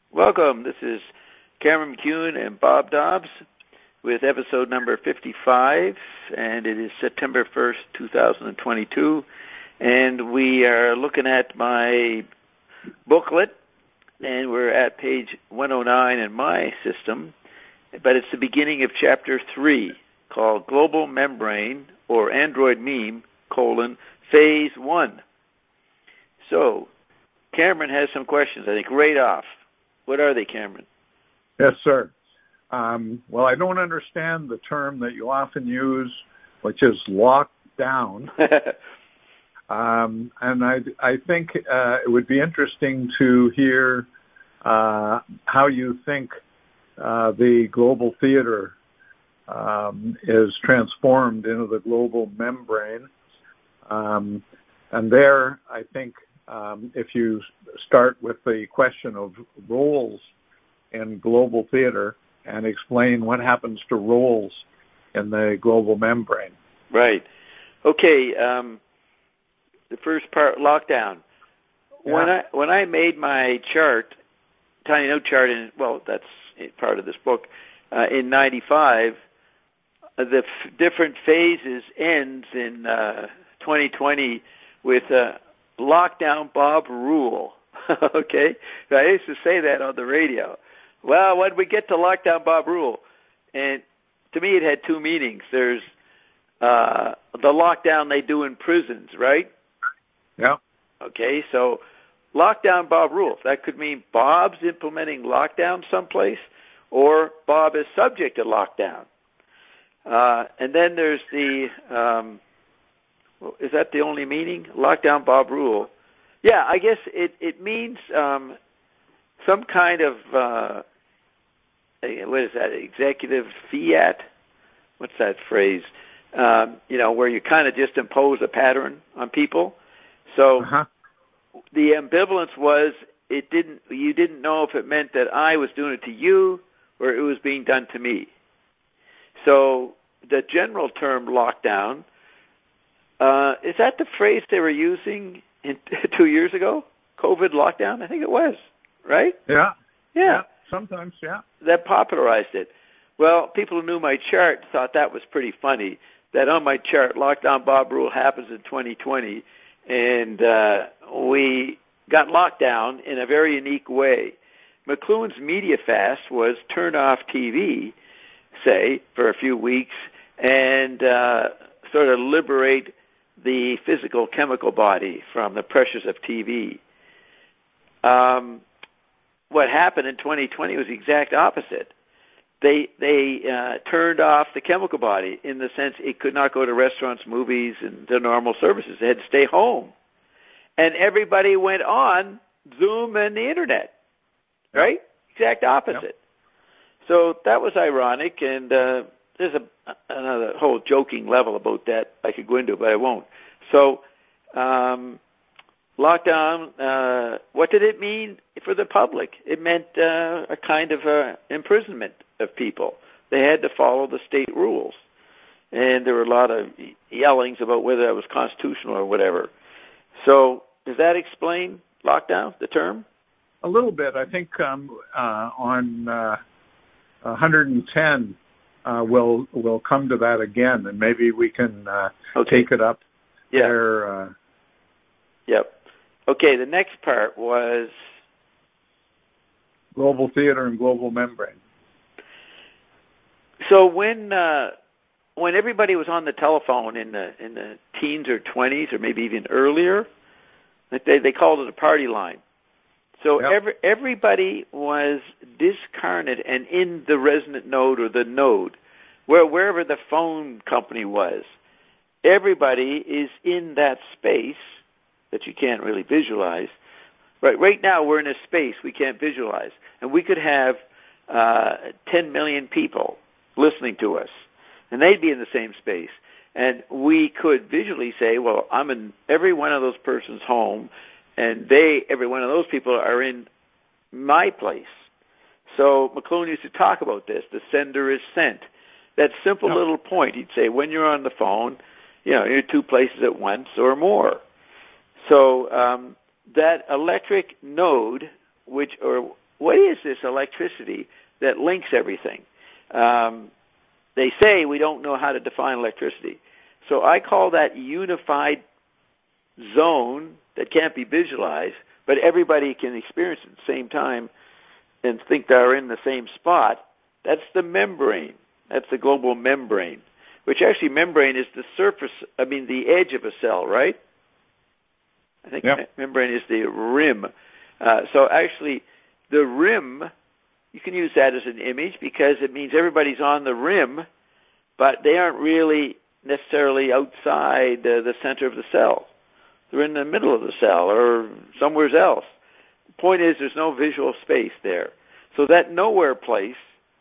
Welcome. This is Cameron McEwen and Bob Dobbs with episode number 55, and it is September 1st, 2022. And we are looking at my booklet, and we're at page 109 in my system, but it's the beginning of chapter 3, called Global Membrane, or Android Meme, Phase 1. So, Cameron has some questions, I think, right off. What are they, Cameron? Yes, sir. Well, I don't understand the term that you often use, which is locked down. And I think it would be interesting to hear how you think the global theater is transformed into the global membrane. And there, I think, if you start with the question of roles in global theater and explain what happens to roles in the global membrane. Right. Okay. The first part, lockdown. Yeah. When I made my chart, tiny note chart, that's part of this book, in 95, the different phases ends in 2020 with Lockdown Bob rule. Okay? I used to say that on the radio. Well, when we get to Lockdown Bob rule, and to me it had two meanings. There's the lockdown they do in prisons, right? Yeah. Okay, so Lockdown Bob rule. That could mean Bob's implementing lockdown someplace, or Bob is subject to lockdown. And then there's the... is that the only meaning? Lockdown Bob rule. Yeah, I guess it means some kind of, what is that, executive fiat? What's that phrase? Where you kind of just impose a pattern on people. So the ambivalence was you didn't know if it meant that I was doing it to you or it was being done to me. So the general term lockdown, is that the phrase they were using 2 years ago? COVID lockdown? I think it was, right? Yeah. Sometimes, yeah. That popularized it. Well, people who knew my chart thought that was pretty funny, that on my chart, Lockdown Bob rule happens in 2020, and we got locked down in a very unique way. McLuhan's media fast was turn off TV, say, for a few weeks, and sort of liberate the physical chemical body from the pressures of TV. What happened in 2020 was the exact opposite. They turned off the chemical body in the sense it could not go to restaurants, movies, and the normal services. It had to stay home. And everybody went on Zoom and the Internet, right? Exact opposite. Yep. So that was ironic, and there's another whole joking level about that I could go into, but I won't. So, lockdown, what did it mean for the public? It meant a kind of imprisonment of people. They had to follow the state rules. And there were a lot of yellings about whether that was constitutional or whatever. So, does that explain lockdown, the term? A little bit. I think on 110... we'll come to that again, and maybe we can take it up there. Yep. Okay, the next part was global theater and global membrane. So when everybody was on the telephone in the teens or 20s or maybe even earlier, they called it a party line. So everybody was discarnate and in the resonant node or the node, wherever the phone company was. Everybody is in that space that you can't really visualize. Right now we're in a space we can't visualize. And we could have 10 million people listening to us, and they'd be in the same space. And we could visually say, well, I'm in every one of those persons' home, and every one of those people are in my place. So McLuhan used to talk about this. The sender is sent. That simple little point, he'd say, when you're on the phone, you're two places at once or more. So that electric node, what do is this electricity that links everything? They say we don't know how to define electricity. So I call that unified zone that can't be visualized, but everybody can experience it at the same time and think they're in the same spot. That's the membrane. That's the global membrane, which actually membrane is the surface, the edge of a cell, right? I think membrane is the rim. So actually, the rim, you can use that as an image because it means everybody's on the rim, but they aren't really necessarily outside the center of the cell. They're in the middle of the cell or somewhere else. The point is there's no visual space there. So that nowhere place,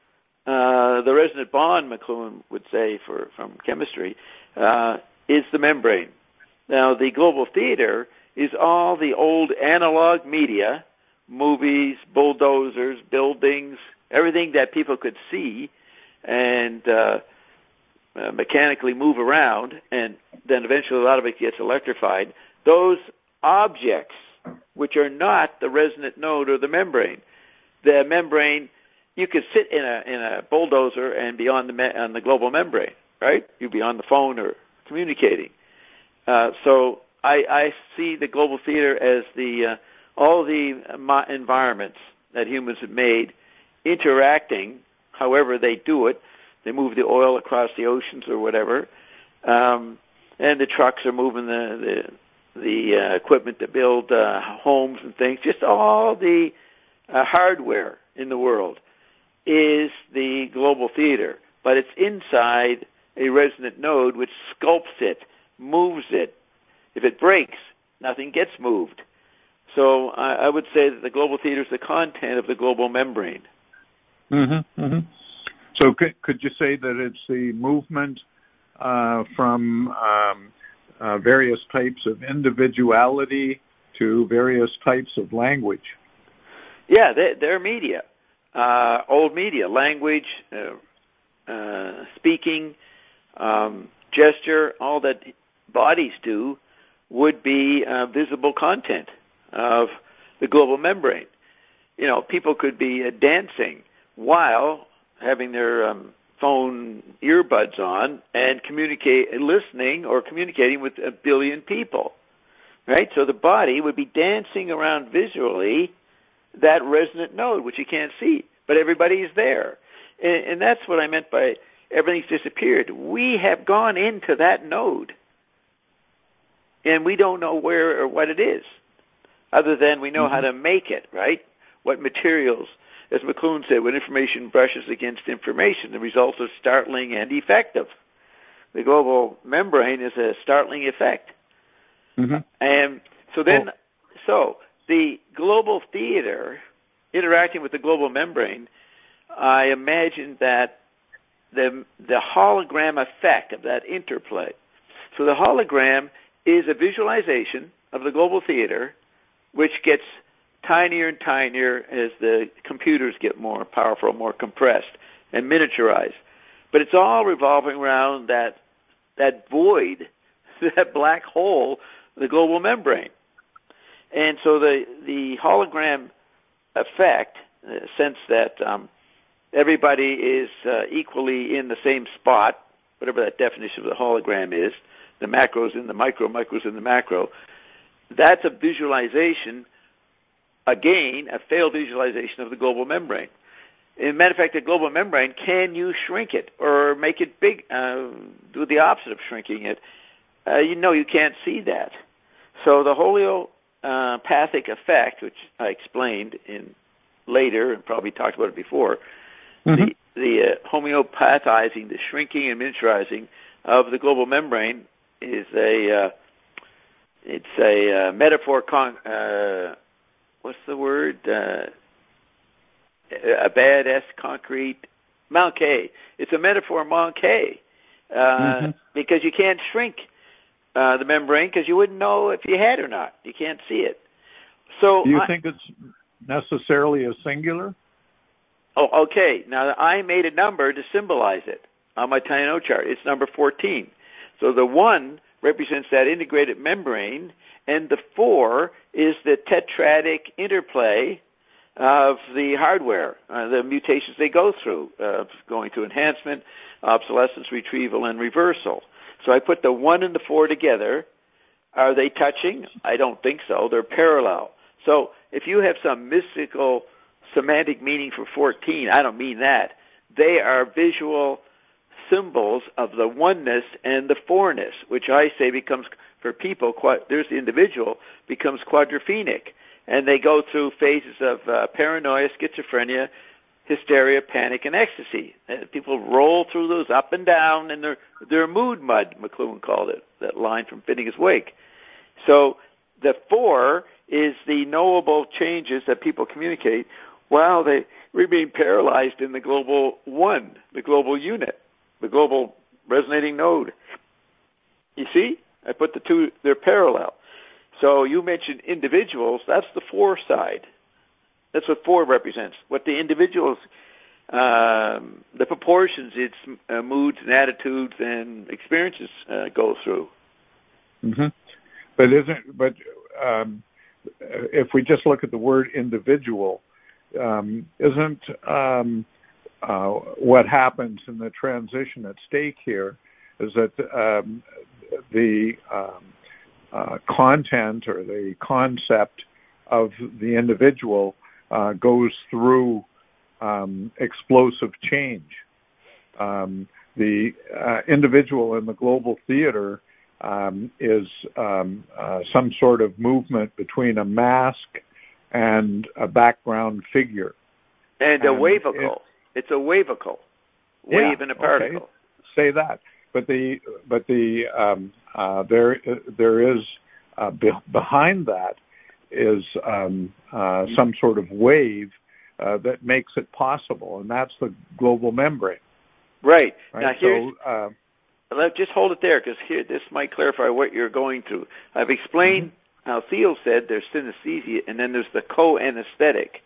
the resonant bond, McLuhan would say from chemistry, is the membrane. Now, the global theater is all the old analog media, movies, bulldozers, buildings, everything that people could see and mechanically move around, and then eventually a lot of it gets electrified. Those objects, which are not the resonant node or the membrane. The membrane, you could sit in a bulldozer and be on the global membrane, right? You'd be on the phone or communicating. So I see the global theater as all the environments that humans have made interacting, however they do it. They move the oil across the oceans or whatever, and the trucks are moving the equipment to build homes and things. Just all the hardware in the world is the global theater, but it's inside a resonant node which sculpts it, moves it. If it breaks, nothing gets moved. So I would say that the global theater is the content of the global membrane. Mm-hmm, mm-hmm. So could you say that it's the movement from various types of individuality to various types of language? Yeah, they're media, old media, language, speaking, gesture, all that bodies do would be visible content of the global membrane. People could be dancing while having their phone earbuds on and listening or communicating with 1 billion people, right? So the body would be dancing around visually that resonant node, which you can't see, but everybody is there. And that's what I meant by everything's disappeared. We have gone into that node, and we don't know where or what it is, other than we know how to make it, right? What materials. As McLuhan said, when information brushes against information, the results are startling and effective. The global membrane is a startling effect. Mm-hmm. And so then, the global theater interacting with the global membrane, I imagine that the hologram effect of that interplay. So the hologram is a visualization of the global theater, which gets tinier and tinier as the computers get more powerful, more compressed, and miniaturized. But it's all revolving around that void, that black hole, the global membrane. And so the hologram effect, in the sense that everybody is equally in the same spot, whatever that definition of the hologram is, the macro's in the micro, micro's in the macro, that's a visualization. Again, a failed visualization of the global membrane. As a matter of fact, the global membrane, can you shrink it or make it big, do the opposite of shrinking it? You can't see that. So the homeopathic effect, which I explained in later and probably talked about it before, the homeopathizing, the shrinking and miniaturizing of the global membrane is a metaphor. What's the word? A badass concrete. Manqué. It's a metaphor manqué because you can't shrink the membrane because you wouldn't know if you had or not. You can't see it. So do you think it's necessarily a singular? Oh, okay. Now I made a number to symbolize it on my tiny note chart. It's number 14. So the 1 represents that integrated membrane, and the 4 is the tetradic interplay of the hardware, the mutations they go through, going through enhancement, obsolescence, retrieval, and reversal. So I put the 1 and the 4 together. Are they touching? I don't think so. They're parallel. So if you have some mystical semantic meaning for 14, I don't mean that. They are visual symbols of the oneness and the fourness, which I say becomes, for people, there's the individual, becomes quadrophenic. And they go through phases of paranoia, schizophrenia, hysteria, panic, and ecstasy. And people roll through those up and down, and they're mood mud, McLuhan called it, that line from Finnegan's Wake. So the 4 is the knowable changes that people communicate while they remain paralyzed in the global 1, the global unit, the global resonating node. You see? I put the 2, they're parallel. So you mentioned individuals, that's the 4 side. That's what 4 represents. What the individuals, the proportions its moods and attitudes and experiences go through. Mm-hmm. But if we just look at the word individual, isn't what happens in the transition at stake here is that the content or the concept of the individual goes through explosive change. The individual in the global theater is some sort of movement between a mask and a background figure. And a wavicle. It's a wavicle. Wave and a particle. Okay. Say that. But there is behind that is some sort of wave that makes it possible, and that's the global membrane. Right. Now here's, just hold it there, because here this might clarify what you're going through. I've explained how Thiel said there's synesthesia, and then there's the co-anesthetic,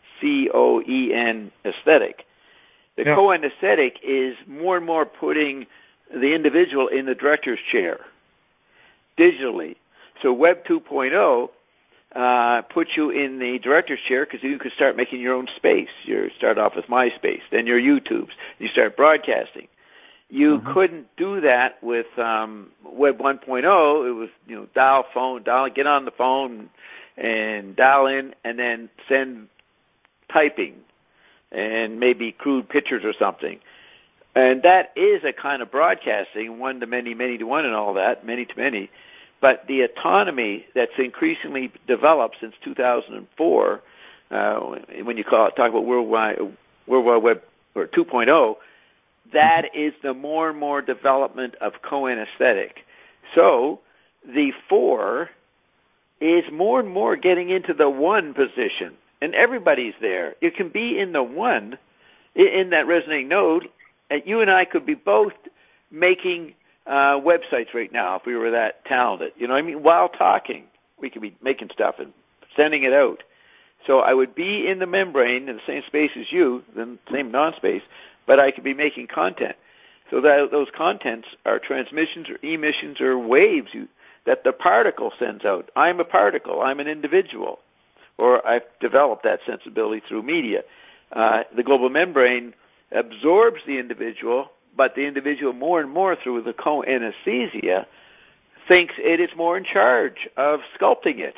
C-O-E-N aesthetic. The co-anesthetic is more and more putting the individual in the director's chair digitally. So Web 2.0 puts you in the director's chair because you could start making your own space. You start off with MySpace, then your YouTubes. You start broadcasting. You couldn't do that with Web 1.0. It was, dial, get on the phone and dial in and then send typing and maybe crude pictures or something. And that is a kind of broadcasting, 1 to many, many to 1 and all that, many to many. But the autonomy that's increasingly developed since 2004, when you talk about World Wide Web or 2.0, that is the more and more development of co-anesthetic. So the 4 is more and more getting into the 1 position, and everybody's there. You can be in the 1, in that resonating node, and you and I could be both making websites right now if we were that talented. You know what I mean? While talking, we could be making stuff and sending it out. So I would be in the membrane in the same space as you, the same non-space, but I could be making content. So that those contents are transmissions or emissions or waves that the particle sends out. I'm a particle. I'm an individual. Or I've developed that sensibility through media. The global membrane absorbs the individual, but the individual more and more through the co-anesthesia thinks it is more in charge of sculpting it,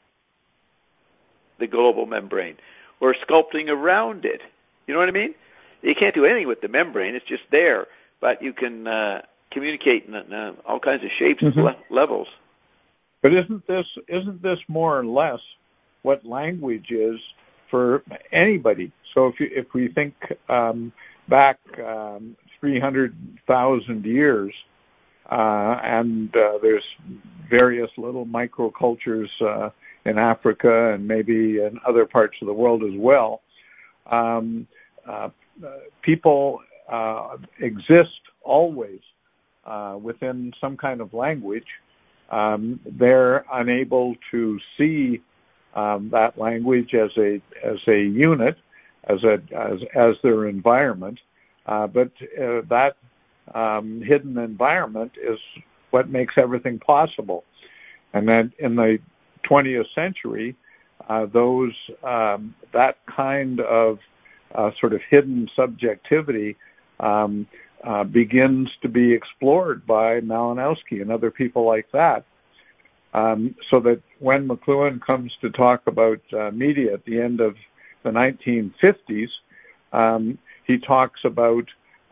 the global membrane, or sculpting around it. You know what I mean? You can't do anything with the membrane. It's just there, but you can communicate in all kinds of shapes and levels. But isn't this more or less what language is for anybody? So if we think back 300,000 years, and there's various little microcultures in Africa and maybe in other parts of the world as well, people exist always within some kind of language. They're unable to see that language as a unit, as their environment, but that hidden environment is what makes everything possible. And then in the 20th century, that kind of sort of hidden subjectivity begins to be explored by Malinowski and other people like that. So that when McLuhan comes to talk about media at the end of the 1950s, he talks about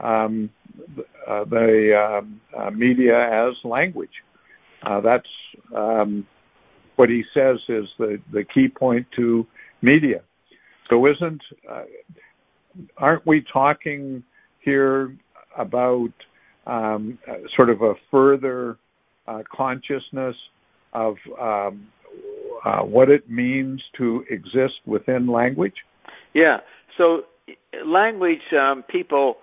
the media as language. That's what he says is the key point to media. So aren't we talking here about sort of a further consciousness of what it means to exist within language? Yeah. So language, people,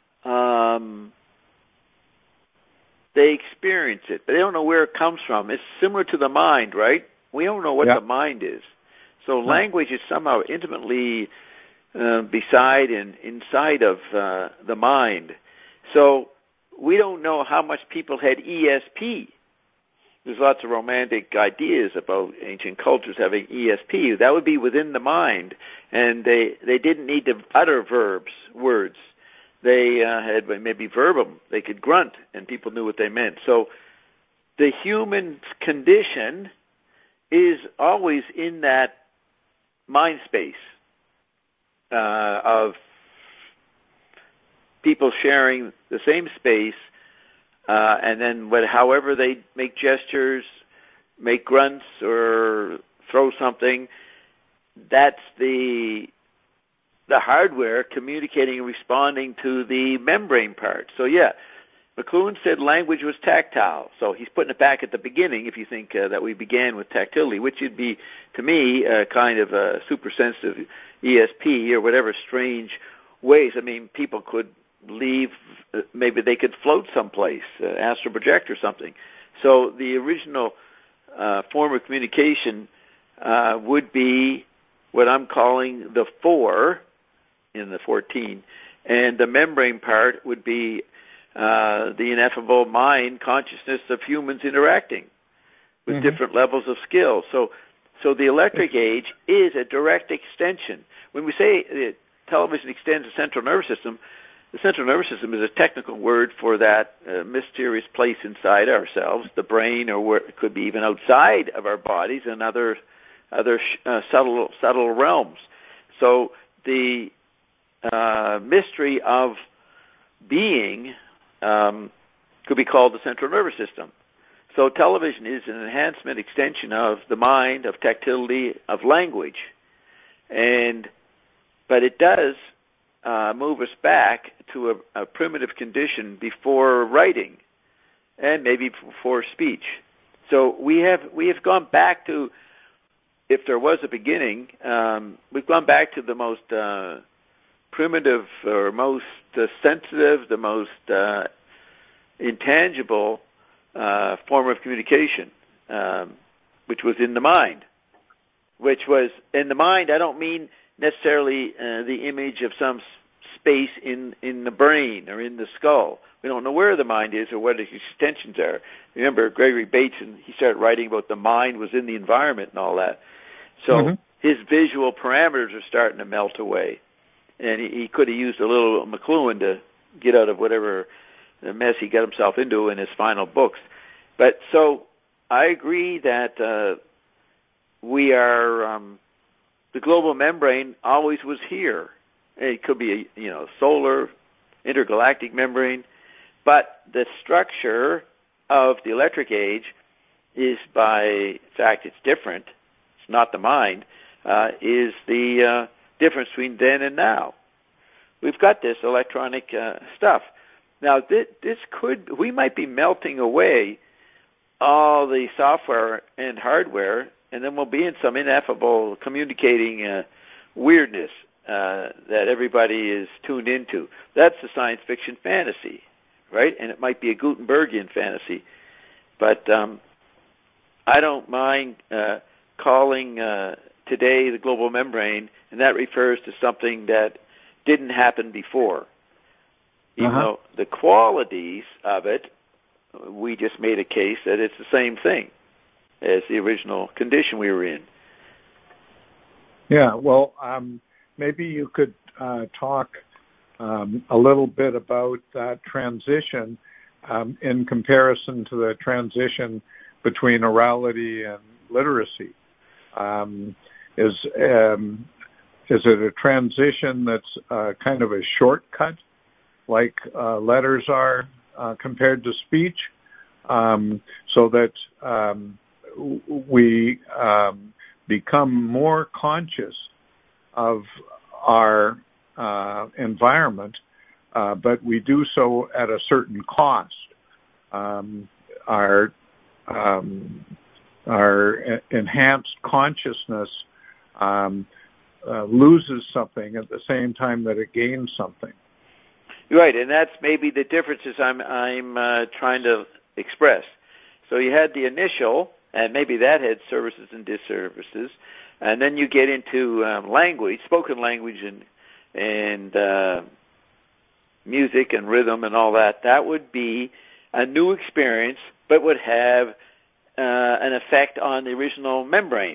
they experience it, but they don't know where it comes from. It's similar to the mind, right? We don't know what the mind is. So language is somehow intimately inside of the mind. So we don't know how much people had ESP. There's lots of romantic ideas about ancient cultures having ESP. That would be within the mind, and they didn't need to utter words. They had maybe verbum. They could grunt, and people knew what they meant. So the human condition is always in that mind space of people sharing the same space, and then however they make gestures, make grunts, or throw something, that's the hardware communicating and responding to the membrane part. So yeah, McLuhan said language was tactile. So he's putting it back at the beginning, if you think that we began with tactility, which would be, to me, kind of a super-sensitive ESP or whatever strange ways. I mean, people could leave, maybe they could float someplace, astral project or something. So the original form of communication would be what I'm calling the 4 in the 14, and the membrane part would be the ineffable mind consciousness of humans interacting with different levels of skill. So the electric age is a direct extension. When we say television extends the central nervous system, the central nervous system is a technical word for that mysterious place inside ourselves, the brain, or where it could be even outside of our bodies and other subtle realms. So the mystery of being could be called the central nervous system. So television is an enhancement, extension of the mind, of tactility, of language, but it does move us back to a primitive condition before writing, and maybe before speech. So we have gone back to, if there was a beginning, we've gone back to the most primitive or most sensitive, the most intangible form of communication, which was in the mind. Which was in the mind, I don't mean necessarily the image of some space in the brain or in the skull. We don't know where the mind is or what its extensions are. Remember, Gregory Bateson, he started writing about the mind was in the environment and all that. So his visual parameters are starting to melt away. And he could have used a little McLuhan to get out of whatever mess he got himself into in his final books. But so I agree that we are, the global membrane always was here. It could be a solar, intergalactic membrane, but the structure of the electric age is, by fact, it's different. It's not the mind. Is the difference between then and now. We've got this electronic stuff. Now, we might be melting away all the software and hardware, and then we'll be in some ineffable communicating weirdness that everybody is tuned into. That's the science fiction fantasy, right? And it might be a Gutenbergian fantasy. But I don't mind calling today the global membrane, and that refers to something that didn't happen before. Even though the qualities of it, we just made a case that it's the same thing as the original condition we were in. Yeah, well, maybe you could talk a little bit about that transition in comparison to the transition between orality and literacy. Is it a transition that's kind of a shortcut, like letters are compared to speech, so that we become more conscious of our environment, but we do so at a certain cost? Our enhanced consciousness loses something at the same time that it gains something. Right, and that's maybe the differences I'm trying to express. So you had the initial, and maybe that had services and disservices, and then you get into language, spoken language, and music and rhythm and all that. That would be a new experience, but would have an effect on the original membrane,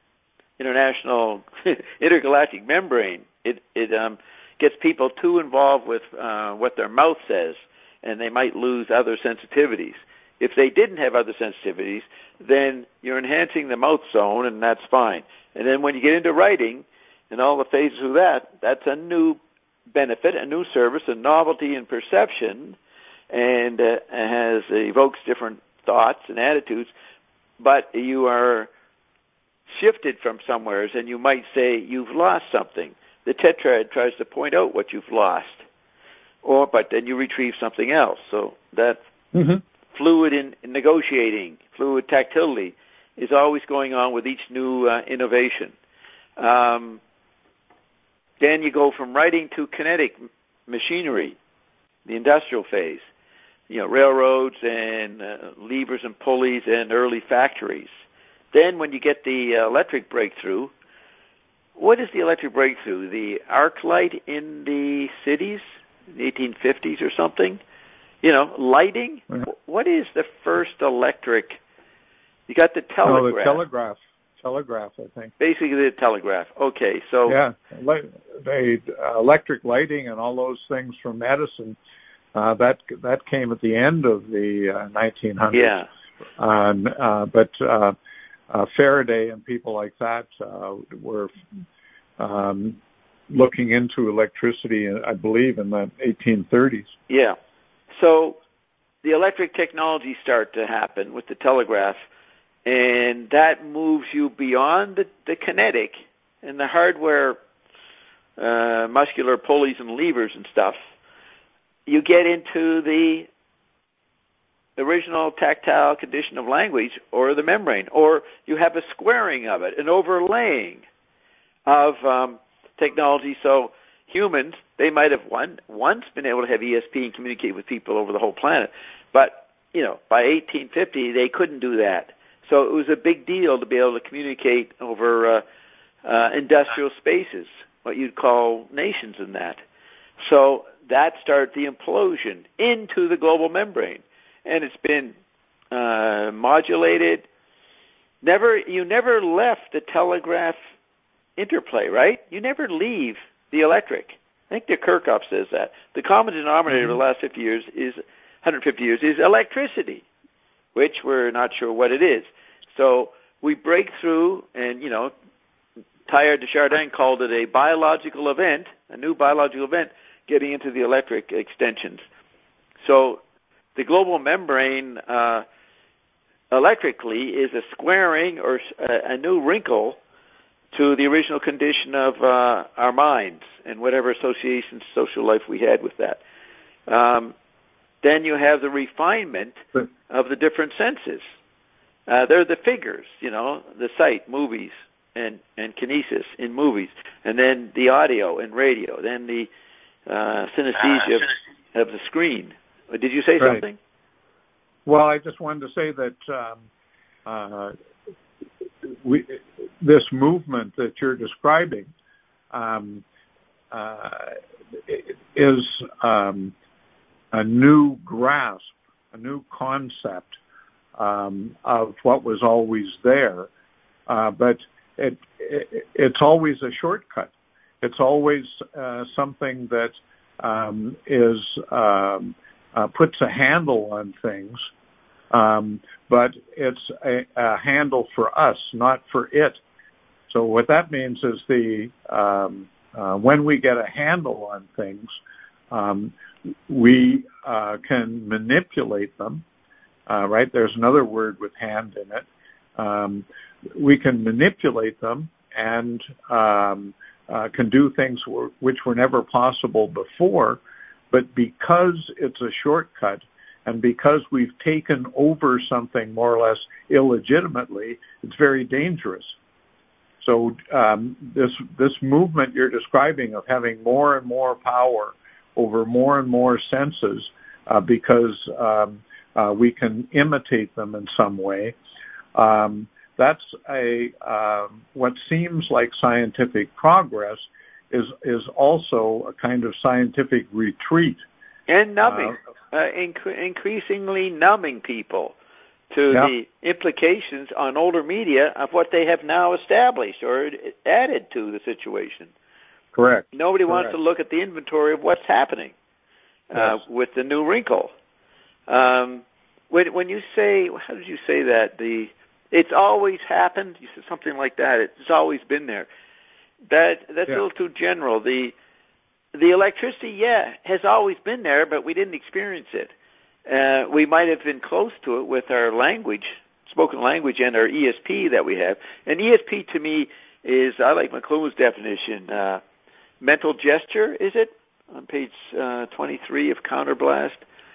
intergalactic membrane. It gets people too involved with what their mouth says, and they might lose other sensitivities. If they didn't have other sensitivities, then you're enhancing the mouth zone, and that's fine. And then when you get into writing and all the phases of that, that's a new benefit, a new service, a novelty in perception, and evokes different thoughts and attitudes. But you are shifted from somewheres, and you might say you've lost something. The tetrad tries to point out what you've lost, but then you retrieve something else. So that fluid in negotiating, fluid tactility, is always going on with each new innovation. Then you go from writing to kinetic machinery, the industrial phase. Railroads and levers and pulleys and early factories. Then when you get the electric breakthrough, what is the electric breakthrough? The arc light in the cities, in the 1850s or something? Lighting? Mm-hmm. What is the first electric? You got the telegraph. Oh, the telegraph. Telegraph, I think. Basically the telegraph. Okay, so... Yeah, electric lighting and all those things from Edison, that came at the end of the 1900s. Yeah. But Faraday and people like that were looking into electricity, I believe, in the 1830s. Yeah. So the electric technologies start to happen with the telegraph, and that moves you beyond the kinetic and the hardware, muscular pulleys and levers and stuff. You get into the original tactile condition of language, or the membrane, or you have a squaring of it, an overlaying of technology. So humans, they might have once been able to have ESP and communicate with people over the whole planet, but by 1850 they couldn't do that. So it was a big deal to be able to communicate over industrial spaces, what you'd call nations in that. So that started the implosion into the global membrane. And it's been modulated. You never left the telegraph interplay, right? You never leave the electric. I think de Kirchhoff says that. The common denominator of the last 150 years is electricity, which we're not sure what it is. So we break through, and, Teilhard de Chardin called it a biological event, a new biological event, getting into the electric extensions. So the global membrane electrically is a squaring or a new wrinkle to the original condition of our minds and whatever associations, social life we had with that. Then you have the refinement of the different senses. They're the figures, the sight, movies, and kinesis in movies, and then the audio and radio, then the synesthesia of the screen. Did you say something? Well, I just wanted to say that this movement that you're describing is a new grasp, a new concept of what was always there, but it's always a shortcut. It's always something that puts a handle on things, but it's a handle for us, not for it. So what that means is when we get a handle on things, we can manipulate them. Right? There's another word with hand in it. We can manipulate them and can do things which were never possible before, but because it's a shortcut and because we've taken over something more or less illegitimately, it's very dangerous. So this movement you're describing of having more and more power over more and more senses because we can imitate them in some way, that's what seems like scientific progress is also a kind of scientific retreat. And numbing, increasingly numbing people to the implications on older media of what they have now established or added to the situation. Correct. Nobody wants to look at the inventory of what's happening with the new wrinkle. When you say, how did you say that? It's always happened. You said something like that. It's always been there. That's a little too general. The electricity, has always been there, but we didn't experience it. We might have been close to it with our language, spoken language, and our ESP that we have. And ESP to me is, I like McLuhan's definition, mental gesture, is it? On page 23 of Counterblast.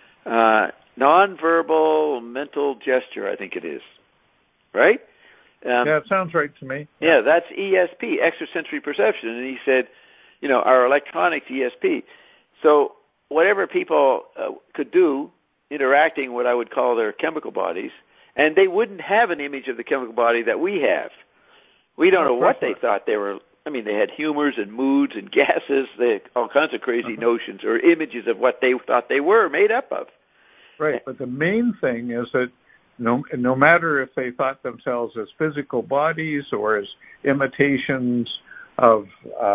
Nonverbal mental gesture, I think it is. Right? It sounds right to me. Yeah, that's ESP, extrasensory perception. And he said, our electronics ESP. So whatever people could do, interacting what I would call their chemical bodies, and they wouldn't have an image of the chemical body that we have. We don't know what they thought they were. I mean, they had humors and moods and gases, all kinds of crazy notions or images of what they thought they were made up of. Right, but the main thing is that no matter if they thought themselves as physical bodies or as imitations of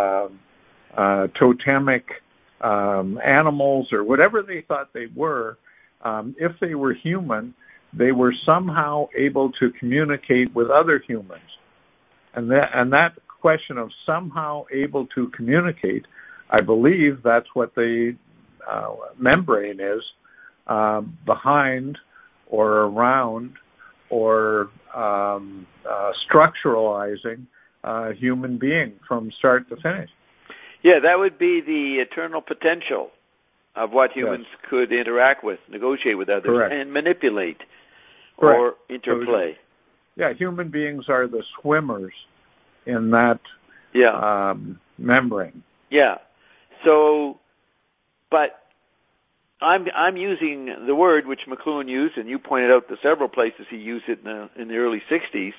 totemic animals or whatever they thought they were, if they were human, they were somehow able to communicate with other humans. And that question of somehow able to communicate, I believe that's what the membrane is, behind or around or structuralizing a human being from start to finish. Yeah, that would be the eternal potential of what humans could interact with, negotiate with others, and manipulate or interplay. So, human beings are the swimmers in that membrane. Yeah. So, but I'm using the word which McLuhan used, and you pointed out the several places he used it in the early 60s,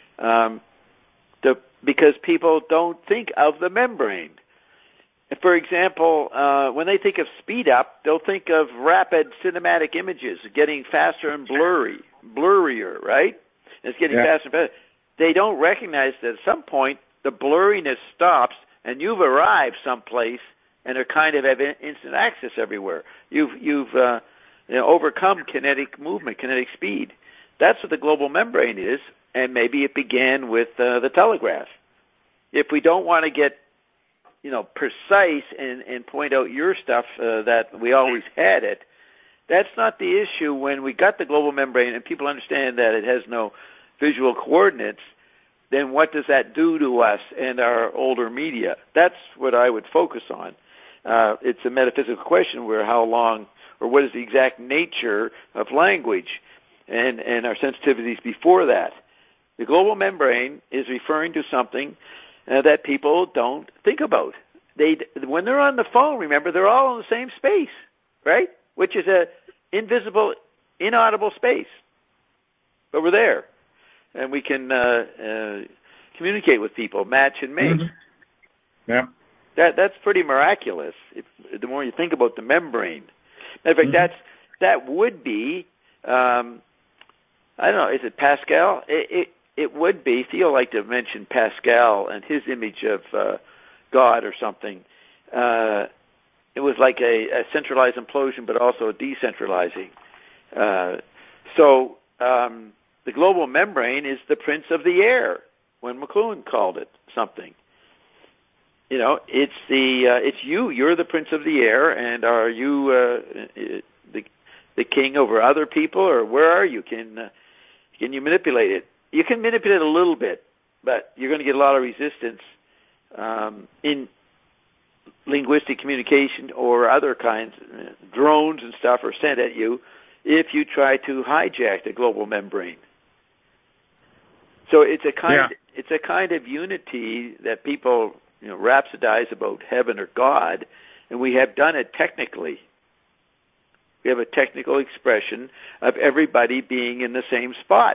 because people don't think of the membrane. For example, when they think of speed up, they'll think of rapid cinematic images getting faster and blurrier, right? It's getting faster and faster. They don't recognize that at some point the blurriness stops and you've arrived someplace and are kind of have instant access everywhere. You've overcome kinetic movement, kinetic speed. That's what the global membrane is, and maybe it began with the telegraph. If we don't want to get precise and point out your stuff that we always had it, that's not the issue when we got the global membrane and people understand that it has no visual coordinates. Then what does that do to us and our older media? That's what I would focus on. It's a metaphysical question where how long or what is the exact nature of language and our sensitivities before that. The global membrane is referring to something that people don't think about. When they're on the phone, remember, they're all in the same space, right? Which is a invisible, inaudible space. But we're there. And we can communicate with people, match and make. Mm-hmm. Yeah. That's pretty miraculous, the more you think about the membrane. In fact, that would be, I don't know, is it Pascal? It would be. Theo liked to mention Pascal and his image of God or something. It was like a centralized implosion, but also decentralizing. So the global membrane is the prince of the air, when McLuhan called it something. It's you. You're the prince of the air, and are you the king over other people, or where are you? Can you manipulate it? You can manipulate it a little bit, but you're going to get a lot of resistance in linguistic communication or other kinds. Drones and stuff are sent at you if you try to hijack the global membrane. So it's a kind of unity that people rhapsodize about heaven or God, and we have done it technically. We have a technical expression of everybody being in the same spot,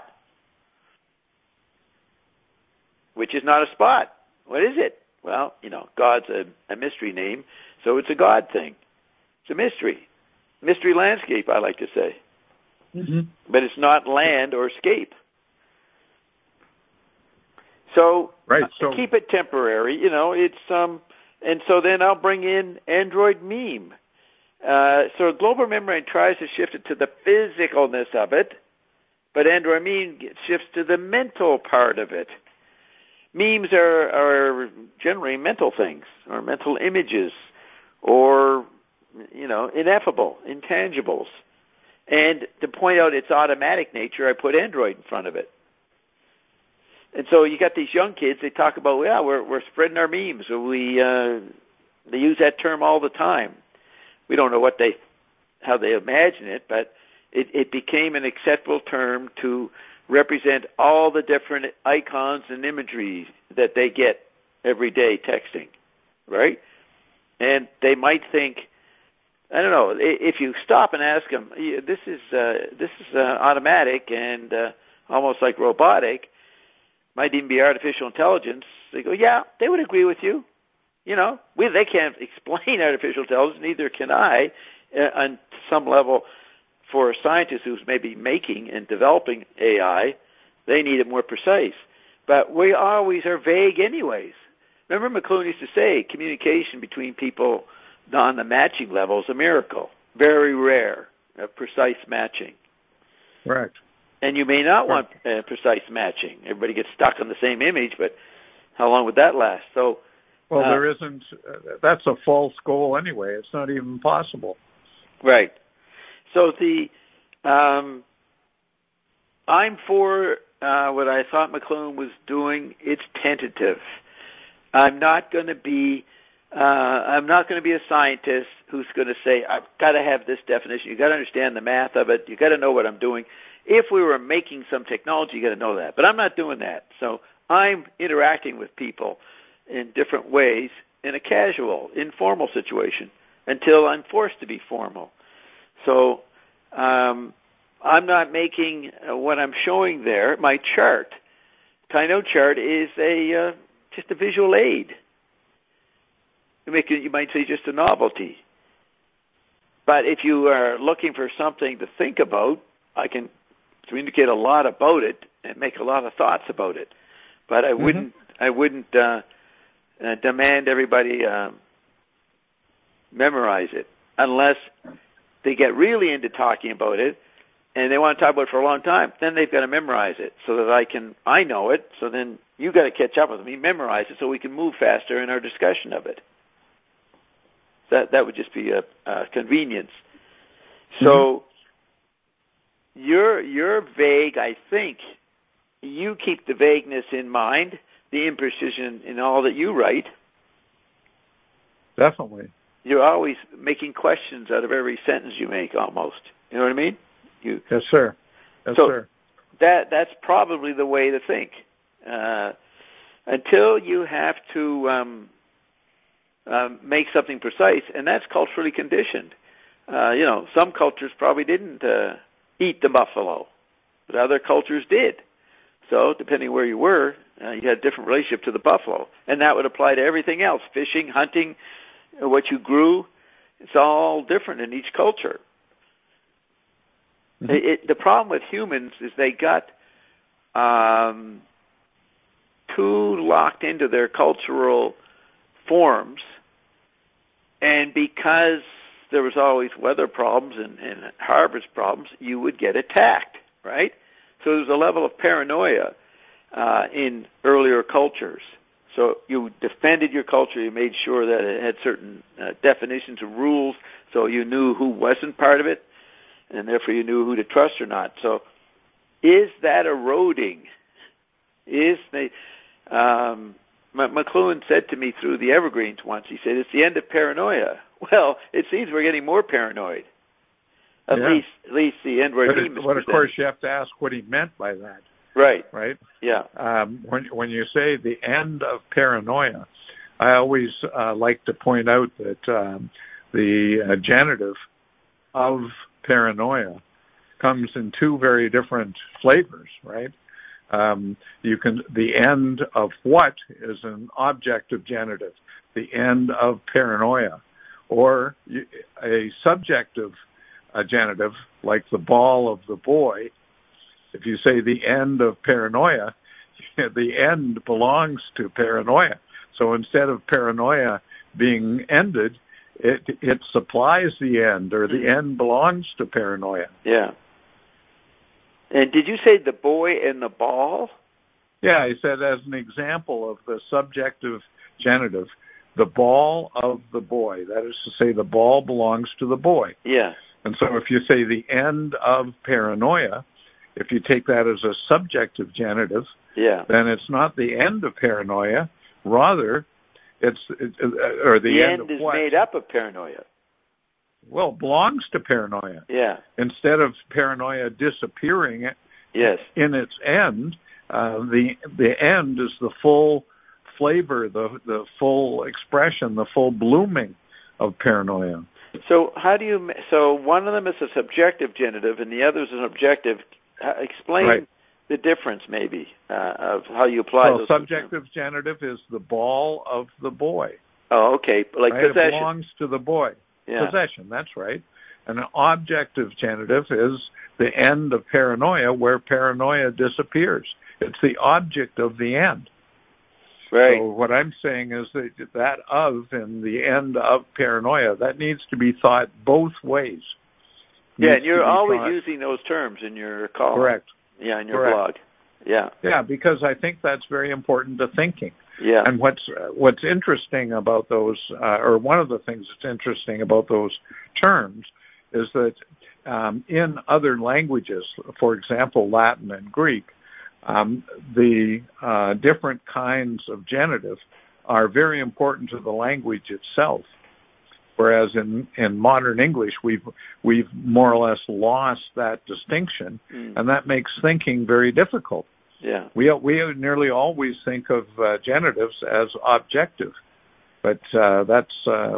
which is not a spot. What is it? Well, God's a mystery name, so it's a God thing. It's a mystery. Mystery landscape, I like to say. Mm-hmm. But it's not land or scape. So, keep it temporary, it's and so then I'll bring in Android meme. So global membrane tries to shift it to the physicalness of it, but Android meme shifts to the mental part of it. Memes are generally mental things, or mental images, or ineffable, intangibles. And to point out its automatic nature, I put Android in front of it. And so you got these young kids, they talk about, we're spreading our memes. So they use that term all the time. We don't know how they imagine it, but it became an acceptable term to represent all the different icons and imagery that they get every day texting, right? And they might think, I don't know, if you stop and ask them, this is automatic and almost like robotic, might even be artificial intelligence. They go, yeah, they would agree with you. They can't explain artificial intelligence, neither can I, on some level. For a scientist who's maybe making and developing AI, they need it more precise. But we always are vague anyways. Remember McLuhan used to say, communication between people on the matching level is a miracle. Very rare, precise matching. Right. And you may not want precise matching. Everybody gets stuck on the same image, but how long would that last? So, there isn't. That's a false goal anyway. It's not even possible. Right. So I'm for what I thought McLuhan was doing. It's tentative. I'm not going to be a scientist who's going to say, I've got to have this definition. You've got to understand the math of it. You've got to know what I'm doing. If we were making some technology, you've got to know that. But I'm not doing that. So I'm interacting with people in different ways in a casual, informal situation until I'm forced to be formal. So I'm not making what I'm showing there. My chart, Taino chart, is just a visual aid. You might say just a novelty. But if you are looking for something to think about, I can communicate a lot about it and make a lot of thoughts about it. But I wouldn't demand everybody memorize it unless they get really into talking about it and they want to talk about it for a long time. Then they've got to memorize it so that I know it. So then you got to catch up with me, memorize it so we can move faster in our discussion of it. That would just be a convenience. So you're vague, I think. You keep the vagueness in mind, the imprecision in all that you write. Definitely. You're always making questions out of every sentence you make, almost. You know what I mean? Yes, sir. Yes, sir. That's probably the way to think. Until you have to make something precise, and that's culturally conditioned. Some cultures probably didn't eat the buffalo, but other cultures did. So depending where you were, you had a different relationship to the buffalo. And that would apply to everything else, fishing, hunting, what you grew. It's all different in each culture. The problem with humans is they got too locked into their cultural forms, and because there was always weather problems and harvest problems, you would get attacked, right? So there was a level of paranoia in earlier cultures. So you defended your culture, you made sure that it had certain definitions of rules, so you knew who wasn't part of it, and therefore you knew who to trust or not. So is that eroding? McLuhan said to me through the Evergreens once, he said, it's the end of paranoia. Well, it seems we're getting more paranoid. At least the end where he was. But of course, you have to ask what he meant by that. Right. Right. Yeah. When you say the end of paranoia, I always like to point out that the genitive of paranoia comes in two very different flavors. Right. The end of what is an objective genitive, the end of paranoia, or a subjective genitive like the ball of the boy. If you say the end of paranoia, the end belongs to paranoia. So instead of paranoia being ended, it supplies the end, or the end belongs to paranoia. Yeah. And did you say the boy and the ball? Yeah, I said as an example of the subjective genitive, the ball of the boy. That is to say, the ball belongs to the boy. Yeah. And so if you say the end of paranoia, if you take that as a subjective genitive, then it's not the end of paranoia. Rather, it's the end of is what? Made up of paranoia. Well, belongs to paranoia. Yeah. Instead of paranoia disappearing in its end, the end is the full flavor, the full expression, the full blooming of paranoia. So so one of them is a subjective genitive and the other is an objective. Explain the difference maybe of how you apply those. Subjective genitive is the ball of the boy. Oh, okay. Like possession. It belongs to the boy. Yeah. Possession, that's right. And an objective genitive is the end of paranoia, where paranoia disappears. It's the object of the end. Right. So what I'm saying is that of and the end of paranoia, that needs to be thought both ways. Yeah, and you're always using those terms in your column. Correct. Yeah, in your blog. Yeah. Yeah, because I think that's very important to thinking. Yeah. And what's interesting about those, or one of the things that's interesting about those terms, is that in other languages, for example, Latin and Greek, the different kinds of genitive are very important to the language itself. Whereas in modern English, we've more or less lost that distinction, and that makes thinking very difficult. Yeah, we nearly always think of genitives as objective, but that's a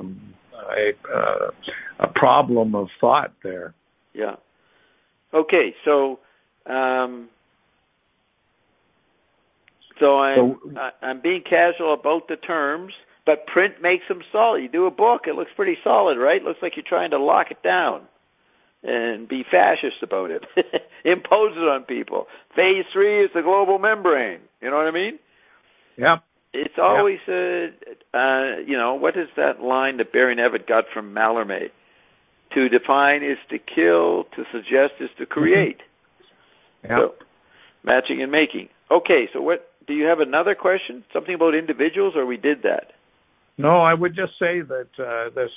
problem of thought there. Yeah. Okay, so I'm being casual about the terms. But print makes them solid. You do a book, it looks pretty solid, right? It looks like you're trying to lock it down and be fascist about it. Impose it on people. Phase 3 is the global membrane. You know what I mean? Yep. It's always, what is that line that Barry Nevitt got from Mallarmé? To define is to kill, to suggest is to create. Mm-hmm. Yep. So, matching and making. Okay, so do you have another question? Something about individuals, or we did that? No, I would just say that this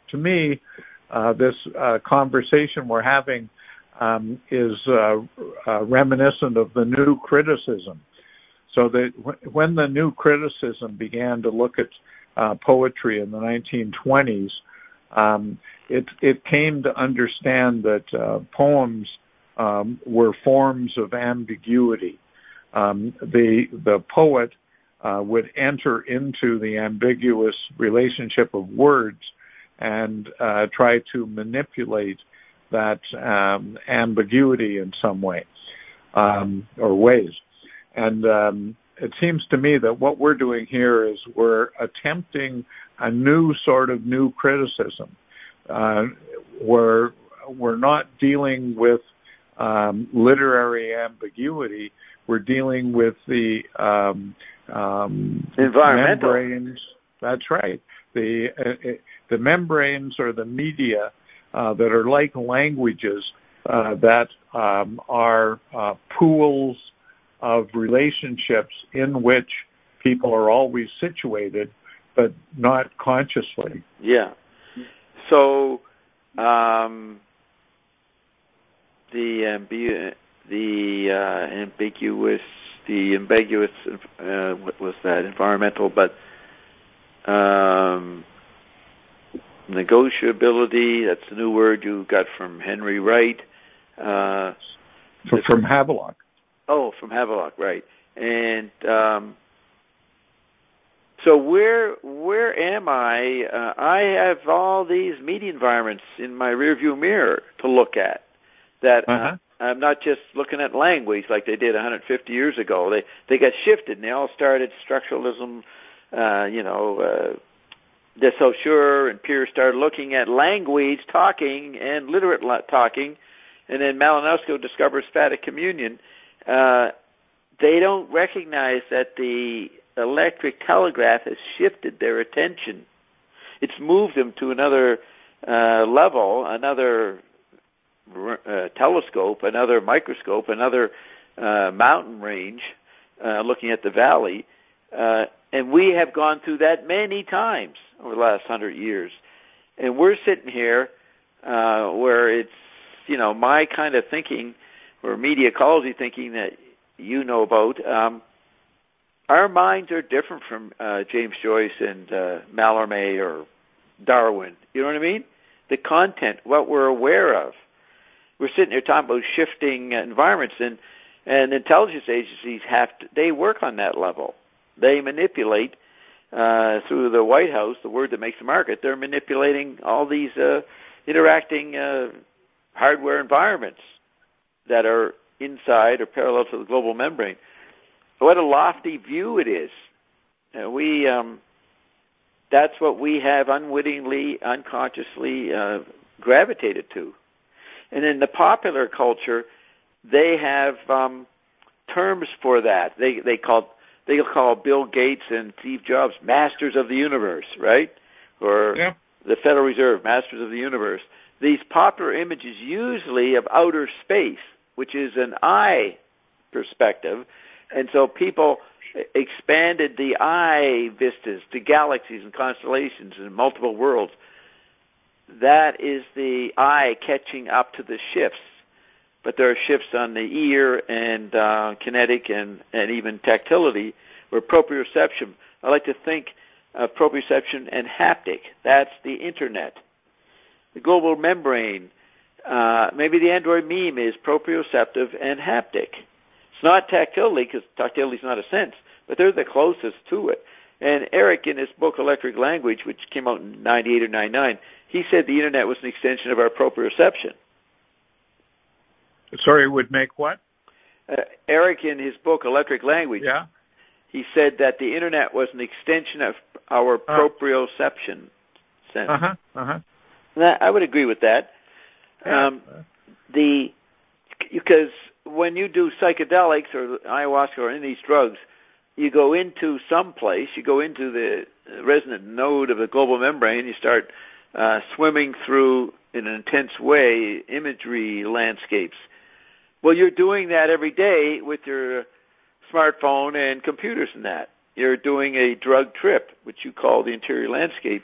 conversation we're having is reminiscent of the new criticism. So that when the new criticism began to look at poetry in the 1920s, it came to understand that poems were forms of ambiguity. The poet would enter into the ambiguous relationship of words and try to manipulate that ambiguity in some way or ways. And it seems to me that what we're doing here is we're attempting a new sort of new criticism. We're not dealing with literary ambiguity. We're dealing with the environmental membranes. That's right. The membranes or the media that are like languages that are pools of relationships in which people are always situated, but not consciously. Yeah. So the ambiguous, what was that? Environmental, but negotiability. That's the new word you got from Henry Wright. From Havelock. Oh, from Havelock, right. And so where am I? I have all these media environments in my rearview mirror to look at. That I'm not just looking at language like they did 150 years ago. They got shifted, and they all started structuralism. De Saussure and Peirce started looking at language, talking, and literate talking, and then Malinowski discovers phatic communion. They don't recognize that the electric telegraph has shifted their attention. It's moved them to another level, another telescope, another microscope, another mountain range, looking at the valley. And we have gone through that many times over the last 100 years. And we're sitting here where it's, my kind of thinking, or media ecology thinking that you know about. Our minds are different from James Joyce and Mallarmé or Darwin. You know what I mean? The content, what we're aware of. We're sitting here talking about shifting environments, and intelligence agencies they work on that level. They manipulate through the White House, the word that makes the market. They're manipulating all these interacting hardware environments that are inside or parallel to the global membrane. What a lofty view it is. That's what we have unwittingly, unconsciously gravitated to. And in the popular culture, they have terms for that. They call Bill Gates and Steve Jobs masters of the universe, right? Or the Federal Reserve, masters of the universe. These popular images usually of outer space, which is an eye perspective, and so people expanded the eye vistas to galaxies and constellations and multiple worlds. That is the eye catching up to the shifts. But there are shifts on the ear and kinetic and even tactility or proprioception. I like to think of proprioception and haptic. That's the internet. The global membrane, maybe the Android meme is proprioceptive and haptic. It's not tactility because tactility is not a sense, but they're the closest to it. And Eric, in his book Electric Language, which came out in 98 or 99, he said the internet was an extension of our proprioception. Sorry, would make what? Eric, in his book Electric Language, he said that the internet was an extension of our proprioception sense. I would agree with that. Because when you do psychedelics or ayahuasca or any of these drugs, you go into some place, you go into the resonant node of the global membrane, you start swimming through, in an intense way, imagery landscapes. Well, you're doing that every day with your smartphone and computers and that. You're doing a drug trip, which you call the interior landscape.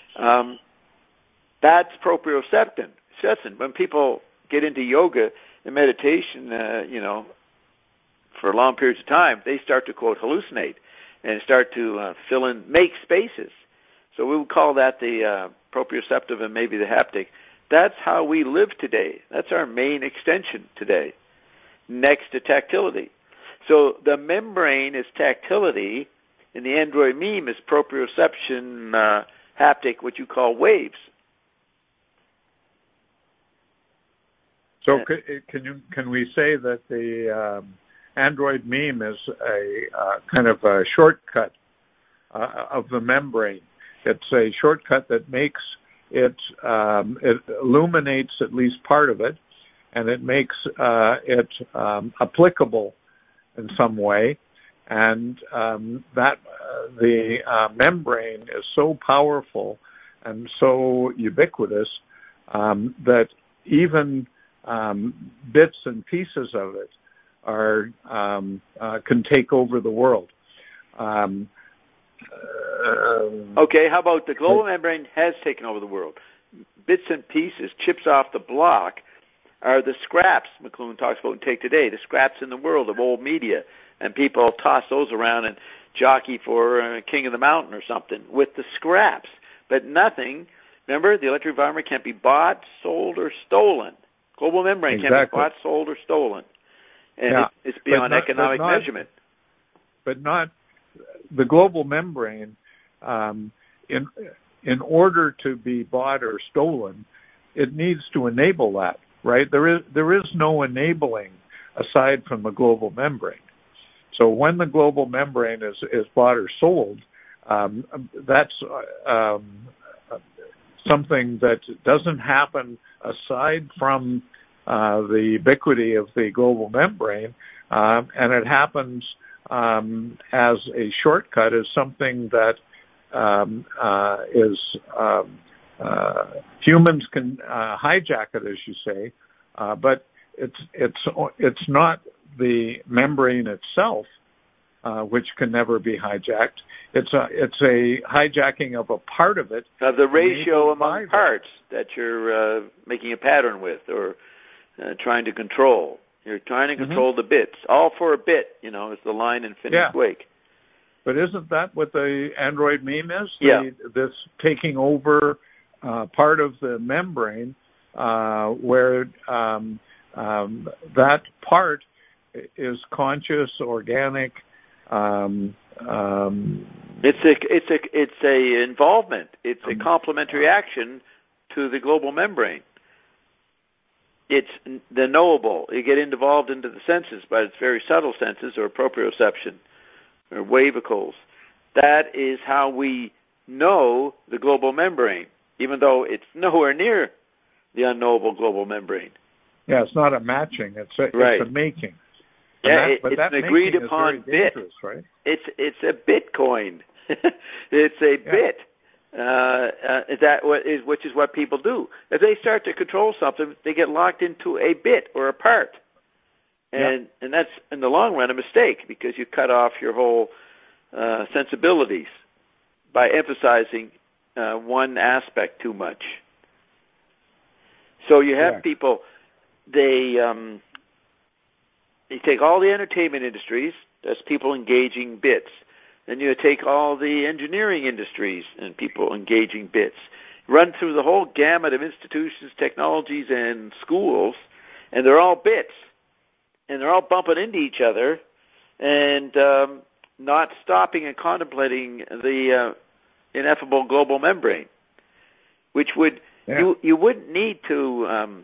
That's proprioception. When people get into yoga and meditation, for long periods of time, they start to, quote, hallucinate and start to make spaces. So we would call that the proprioceptive and maybe the haptic. That's how we live today. That's our main extension today, next to tactility. So the membrane is tactility, and the Android meme is proprioception, haptic, what you call waves. So can we say that the Android meme is a kind of a shortcut of the membrane? It's a shortcut that makes it illuminates at least part of it, and it makes it applicable in some way, and that the membrane is so powerful and so ubiquitous that even bits and pieces of it can take over the world. Okay, how about the global membrane has taken over the world? Bits and pieces, chips off the block, are the scraps McLuhan talks about in Take Today, the scraps in the world of old media, and people toss those around and jockey for King of the Mountain or something with the scraps. But nothing, remember, the electric environment can't be bought, sold, or stolen. Global membrane can't be bought, sold, or stolen. And it's beyond economic measurement. But not the global membrane, in order to be bought or stolen, it needs to enable that, right? There is no enabling aside from the global membrane. So when the global membrane is bought or sold, that's something that doesn't happen aside from the ubiquity of the global membrane, and it happens as a shortcut, as something that humans can hijack it, as you say, but it's not the membrane itself, which can never be hijacked. It's a hijacking of a part of it. The ratio among parts that you're making a pattern with, or trying to control. You're trying to control the bits. All for a bit, is the line in Phineas Wake. But isn't that what the Android meme is? Yeah. This taking over part of the membrane, where that part is conscious, organic. It's a involvement. It's a complementary action to the global membrane. It's the knowable. You get involved into the senses, but it's very subtle senses, or proprioception, or wavicles. That is how we know the global membrane, even though it's nowhere near the unknowable global membrane. Yeah, it's not a matching. It's a making. It's an agreed upon bit. Right? It's a Bitcoin. It's a bit. Which is what people do. If they start to control something, they get locked into a bit or a part, and that's in the long run a mistake, because you cut off your whole sensibilities by emphasizing one aspect too much. So you have people. You take all the entertainment industries. That's people engaging bits. Then you take all the engineering industries and people engaging bits. Run through the whole gamut of institutions, technologies, and schools, and they're all bits. And they're all bumping into each other and not stopping and contemplating the ineffable global membrane, which would you wouldn't need to...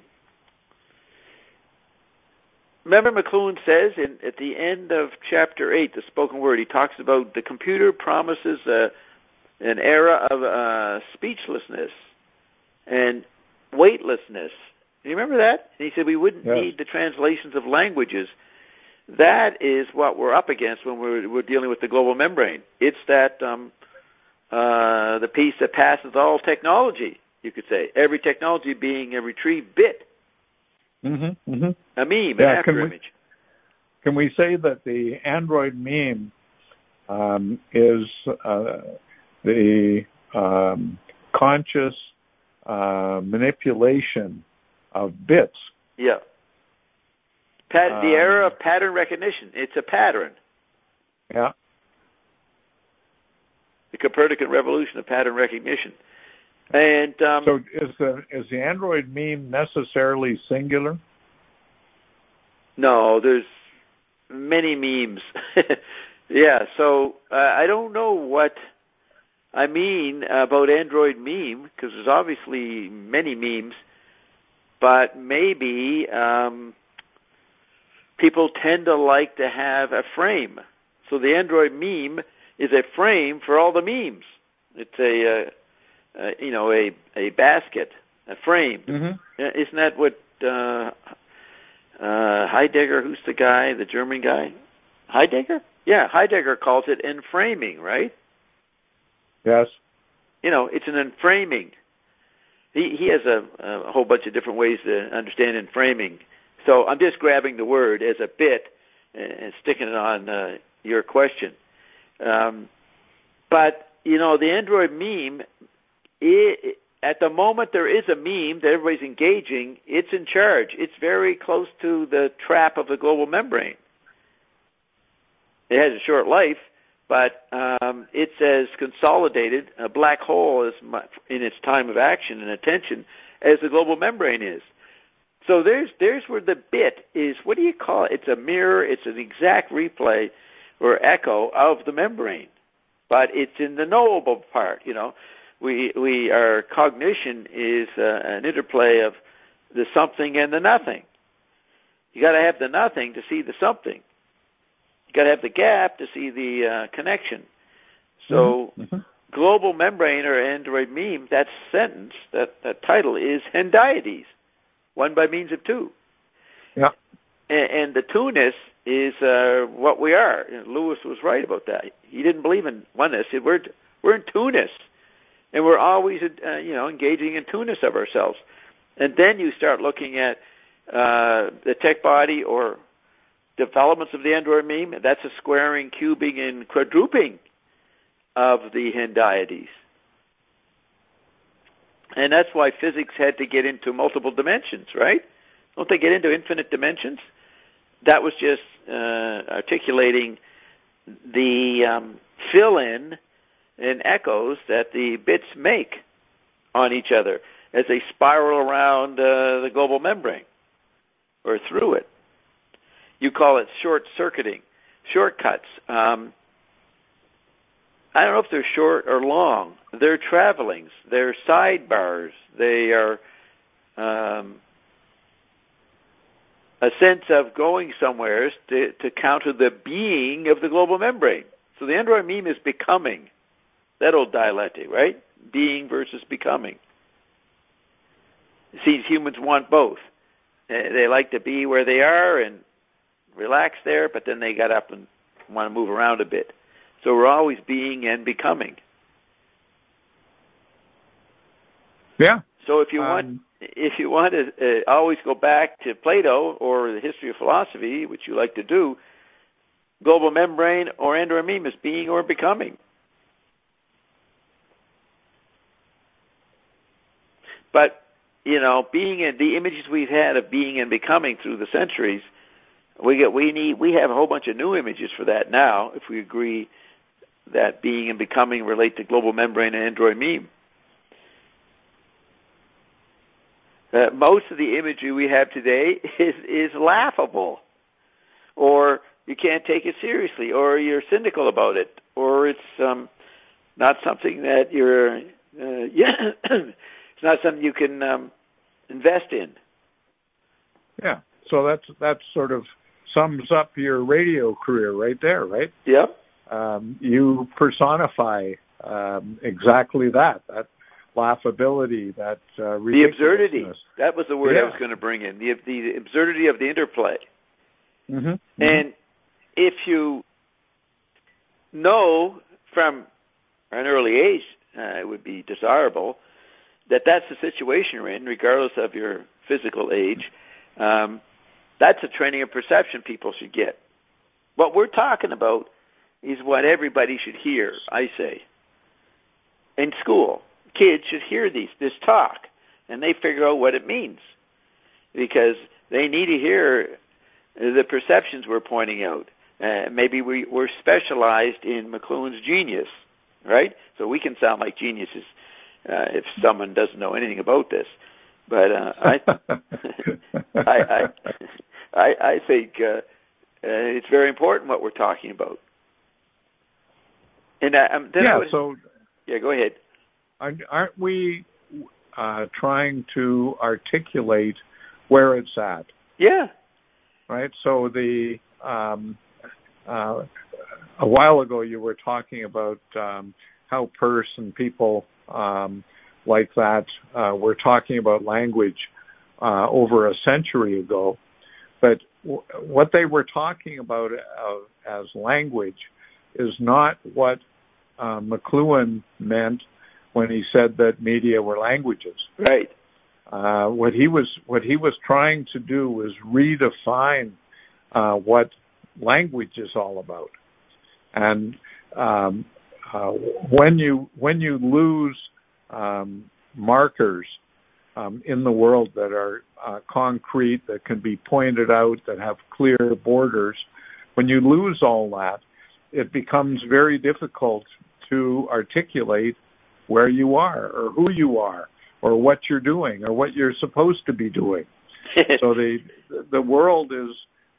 Remember, McLuhan says at the end of Chapter 8, the spoken word, he talks about the computer promises an era of speechlessness and weightlessness. Do you remember that? And he said we wouldn't need the translations of languages. That is what we're up against when we're dealing with the global membrane. It's that the piece that passes all technology, you could say. Every technology being a retrieved bit. A meme, an after image. Can we say that the Android meme is the conscious manipulation of bits? Yeah. The era of pattern recognition. It's a pattern. Yeah. The Copernican revolution of pattern recognition. And so is the Android meme necessarily singular? No, there's many memes. Yeah, so I don't know what I mean about Android meme, because there's obviously many memes, but maybe people tend to like to have a frame. So the Android meme is a frame for all the memes. It's a basket, a frame. Isn't that what Heidegger, who's the guy, the German guy? Heidegger? Yeah, Heidegger calls it enframing, right? Yes. It's an enframing. He has a whole bunch of different ways to understand enframing. So I'm just grabbing the word as a bit and sticking it on your question. But, the Android meme, at the moment there is a meme that everybody's engaging, it's in charge. It's very close to the trap of the global membrane. It has a short life, but it's as consolidated, a black hole is in its time of action and attention as the global membrane is. So there's where the bit is. What do you call it? It's a mirror. It's an exact replay or echo of the membrane, but it's in the knowable part. Our cognition is an interplay of the something and the nothing. You got to have the nothing to see the something. You got to have the gap to see the connection. So, global membrane or Android meme. That sentence, that title is hendiades. One by means of two. Yeah. And the two-ness is what we are. Lewis was right about that. He didn't believe in oneness. We're in two-ness. And we're always, engaging in two-ness of ourselves. And then you start looking at the tech body or developments of the Android meme. That's a squaring, cubing, and quadrupling of the hendiades. And that's why physics had to get into multiple dimensions, right? Don't they get into infinite dimensions? That was just articulating the fill-in and echoes that the bits make on each other as they spiral around the global membrane or through it. You call it short-circuiting, shortcuts. I don't know if they're short or long. They're travelings. They're sidebars. They are a sense of going somewhere to counter the being of the global membrane. So the Android meme is becoming. That old dialectic, right? Being versus becoming. It seems humans want both. They like to be where they are and relax there, but then they got up and want to move around a bit. So we're always being and becoming. Yeah. So if you want to always go back to Plato or the history of philosophy, which you like to do, global membrane or Android meme is being or becoming. But being and the images we've had of being and becoming through the centuries, we have a whole bunch of new images for that now. If we agree that being and becoming relate to global membrane and Android meme. Most of the imagery we have today is laughable, or you can't take it seriously, or you're cynical about it, or it's not something that you're it's not something you can invest in. Yeah, so that sort of sums up your radio career right there, right? Yep. You personify exactly that laughability, that the absurdity. That was the word I was going to bring in, the absurdity of the interplay. Mm-hmm. And if you know from an early age, it would be desirable that that's the situation you're in, regardless of your physical age. That's a training of perception people should get. What we're talking about is what everybody should hear, I say. In school, kids should hear this talk, and they figure out what it means, because they need to hear the perceptions we're pointing out. Maybe we're specialized in McLuhan's genius, right? So we can sound like geniuses if someone doesn't know anything about this. But I think it's very important what we're talking about. And go ahead. Aren't we trying to articulate where it's at? Yeah. Right. So a while ago you were talking about how Peirce and people like that were talking about language over a century ago, but what they were talking about as language is not what McLuhan meant when he said that media were languages. Right. What he was trying to do was redefine what language is all about. And when you lose markers in the world that are concrete, that can be pointed out, that have clear borders, when you lose all that, it becomes very difficult to articulate where you are or who you are or what you're doing or what you're supposed to be doing. So the world is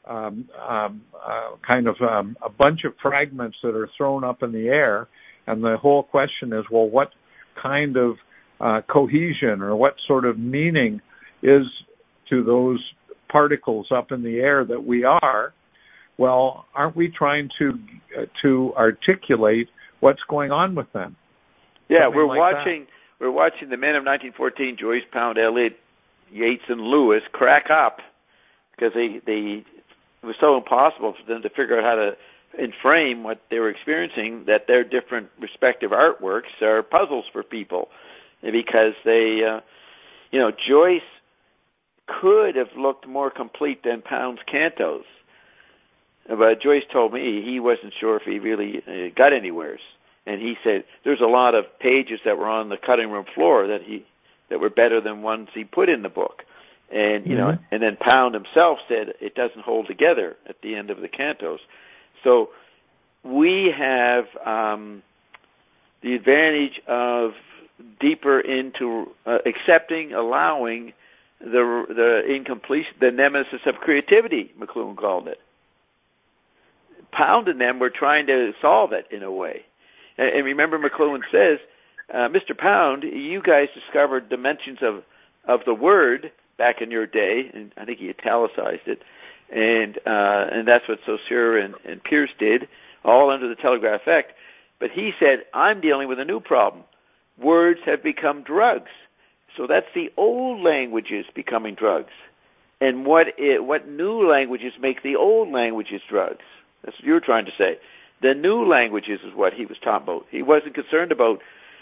kind of a bunch of fragments that are thrown up in the air, and the whole question is, well, what kind of cohesion or what sort of meaning is to those particles up in the air that we are? Well, aren't we trying to articulate what's going on with them? Yeah, we're watching the men of 1914, Joyce, Pound, Eliot, Yeats, and Lewis crack up because it was so impossible for them to figure out how to frame what they were experiencing, that their different respective artworks are puzzles for people. Because they, Joyce could have looked more complete than Pound's cantos. But Joyce told me he wasn't sure if he really got anywhere. And he said there's a lot of pages that were on the cutting room floor that were better than ones he put in the book. And, and then Pound himself said it doesn't hold together at the end of the cantos. So we have the advantage of deeper into accepting, allowing the incompletion, the nemesis of creativity, McLuhan called it. Pound and them were trying to solve it in a way. And remember, McLuhan says, Mr. Pound, you guys discovered dimensions of the word back in your day, and I think he italicized it, and that's what Saussure and Peirce did, all under the Telegraph Act. But he said, I'm dealing with a new problem. Words have become drugs. So that's the old languages becoming drugs. And what new languages make the old languages drugs? That's what you were trying to say. The new languages is what he was talking about. He wasn't concerned about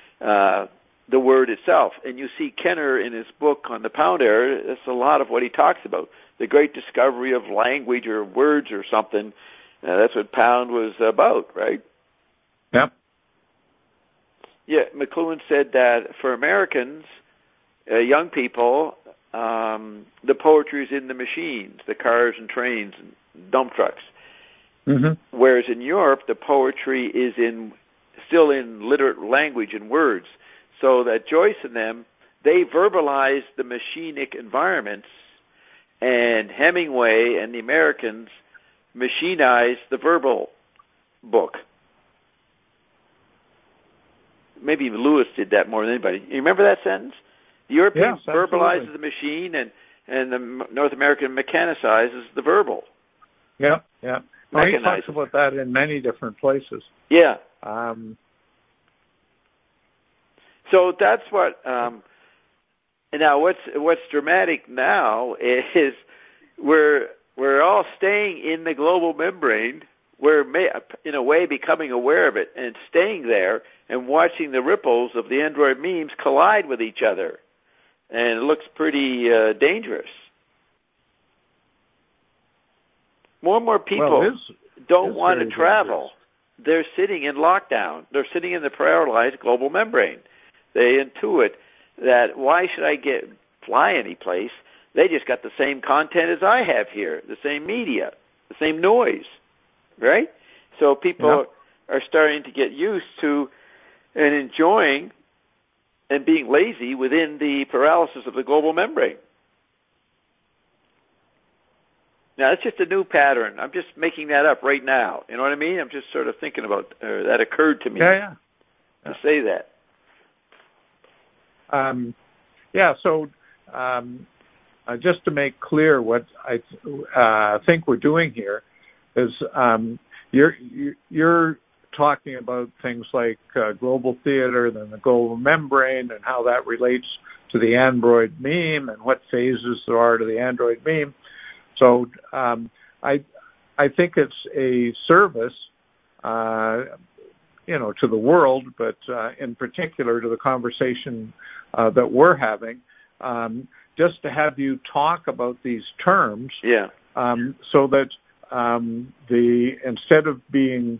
the word itself. And you see Kenner in his book on the Pound era, that's a lot of what he talks about. The great discovery of language or words or something. That's what Pound was about, right? Yep. Yeah, McLuhan said that for Americans, young people, the poetry is in the machines, the cars and trains and dump trucks. Mm-hmm. Whereas in Europe, the poetry is still in literate language and words. So that Joyce and them, they verbalize the machinic environments, and Hemingway and the Americans machinize the verbal book. Maybe even Lewis did that more than anybody. You remember that sentence? The European verbalizes the machine, and the North American mechanicizes the verbal. Yeah, yeah. Well, he talks about that in many different places. Yeah. So that's what. Now, what's dramatic now is we're all staying in the global membrane. We're in a way becoming aware of it and staying there and watching the ripples of the Android memes collide with each other, and it looks pretty dangerous. More and more people don't want to travel. Dangerous. They're sitting in lockdown. They're sitting in the paralyzed global membrane. They intuit that why should I fly any place? They just got the same content as I have here, the same media, the same noise, right? So people are starting to get used to and enjoying and being lazy within the paralysis of the global membrane. Now, it's just a new pattern. I'm just making that up right now. You know what I mean? I'm just sort of thinking about that occurred to me to say that. So just to make clear what I think we're doing here is you're talking about things like global theater, then the global membrane, and how that relates to the Android meme and what phases there are to the Android meme. So I think it's a service, to the world, but in particular to the conversation that we're having, just to have you talk about these terms, so that instead of being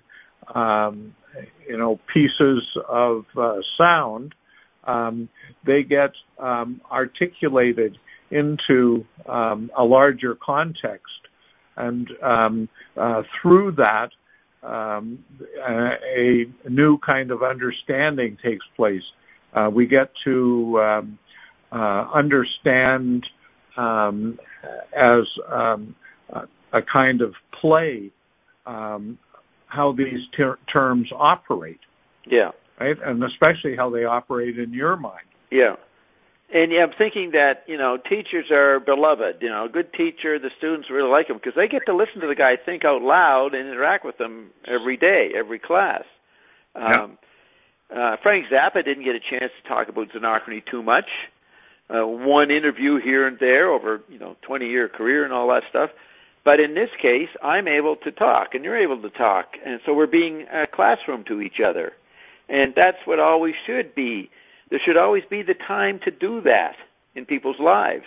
pieces of sound, they get articulated into a larger context, and through that, a new kind of understanding takes place. We get to understand as a kind of play how these terms operate. Yeah. Right? And especially how they operate in your mind. Yeah. And I'm thinking that, teachers are beloved. A good teacher, the students really like them because they get to listen to the guy think out loud and interact with them every day, every class. Frank Zappa didn't get a chance to talk about Xenochrony too much. One interview here and there over, 20-year career and all that stuff. But in this case, I'm able to talk, and you're able to talk. And so we're being a classroom to each other. And that's what always should be. There should always be the time to do that in people's lives.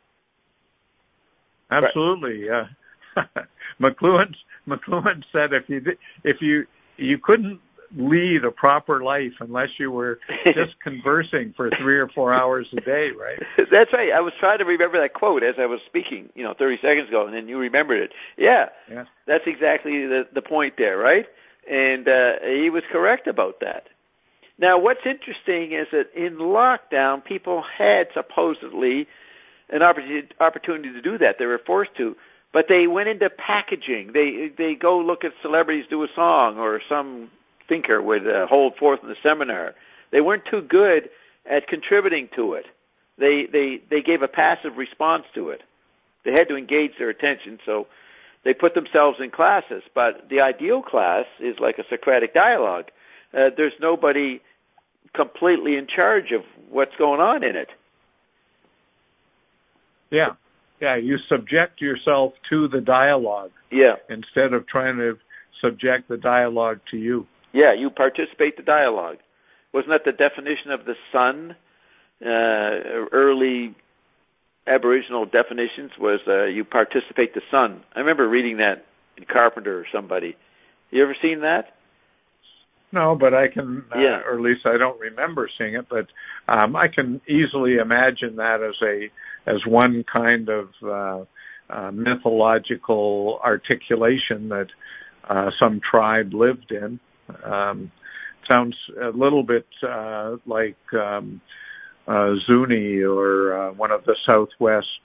Absolutely. McLuhan said if you couldn't lead a proper life unless you were just conversing for 3 or 4 hours a day, right? That's right. I was trying to remember that quote as I was speaking, 30 seconds ago, and then you remembered it. Yeah. That's exactly the point there, right? And he was correct about that. Now, what's interesting is that in lockdown, people had supposedly an opportunity to do that. They were forced to, but they went into packaging. They go look at celebrities do a song, or some thinker would hold forth in the seminar. They weren't too good at contributing to it. They gave a passive response to it. They had to engage their attention, so they put themselves in classes. But the ideal class is like a Socratic dialogue. There's nobody completely in charge of what's going on in it. Yeah, you subject yourself to the dialogue. Yeah. Instead of trying to subject the dialogue to you. Yeah, you participate the dialogue. Wasn't that the definition of the sun? Early Aboriginal definitions was you participate the sun. I remember reading that in Carpenter or somebody. You ever seen that? No, but I can, or at least I don't remember seeing it, but I can easily imagine that as one kind of mythological articulation that some tribe lived in. Sounds a little bit like Zuni or one of the Southwest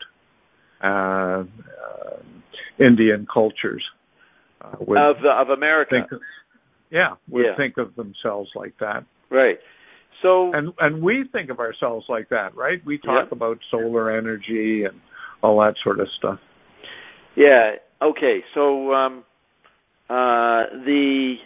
Indian cultures. Of America. Think of themselves like that. Right. So and we think of ourselves like that, right? We talk about solar energy and all that sort of stuff. Yeah. Okay. So the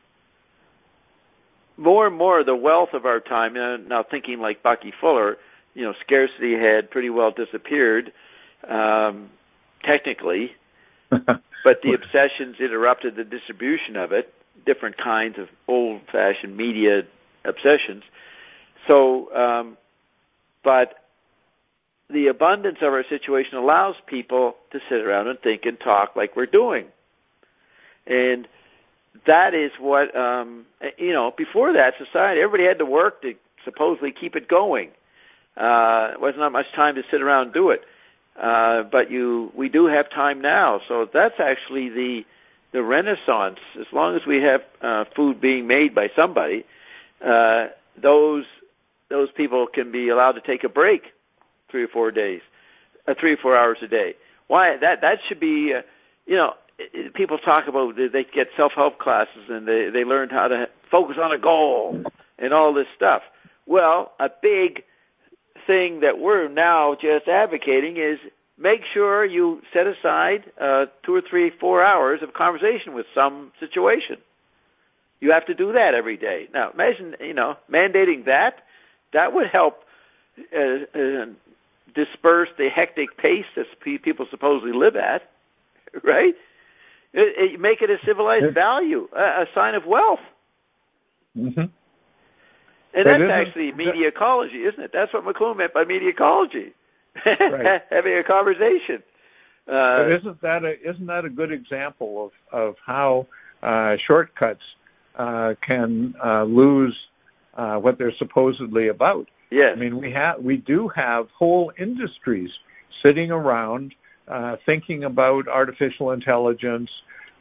more and more the wealth of our time, now thinking like Bucky Fuller, scarcity had pretty well disappeared, technically, but the obsessions interrupted the distribution of it, different kinds of old-fashioned media obsessions. So, but the abundance of our situation allows people to sit around and think and talk like we're doing. And that is what, before that society, everybody had to work to supposedly keep it going. It wasn't that much time to sit around and do it. But we do have time now. So that's actually the Renaissance. As long as we have food being made by somebody, those people can be allowed to take a break 3 or 4 days, 3 or 4 hours a day. Why that should be, people talk about they get self-help classes and they learn how to focus on a goal and all this stuff. Well, a big thing that we're now just advocating is make sure you set aside 2 or 3, 4 hours of conversation with some situation. You have to do that every day. Now, imagine, mandating that would help disperse the hectic pace that people supposedly live at, right? Make it a civilized value, a sign of wealth. Mm-hmm. And that's actually media ecology, isn't it? That's what McLuhan meant by media ecology. Right. Having a conversation. But isn't that a good example of how shortcuts can lose what they're supposedly about? Yes. I mean, we do have whole industries sitting around thinking about artificial intelligence,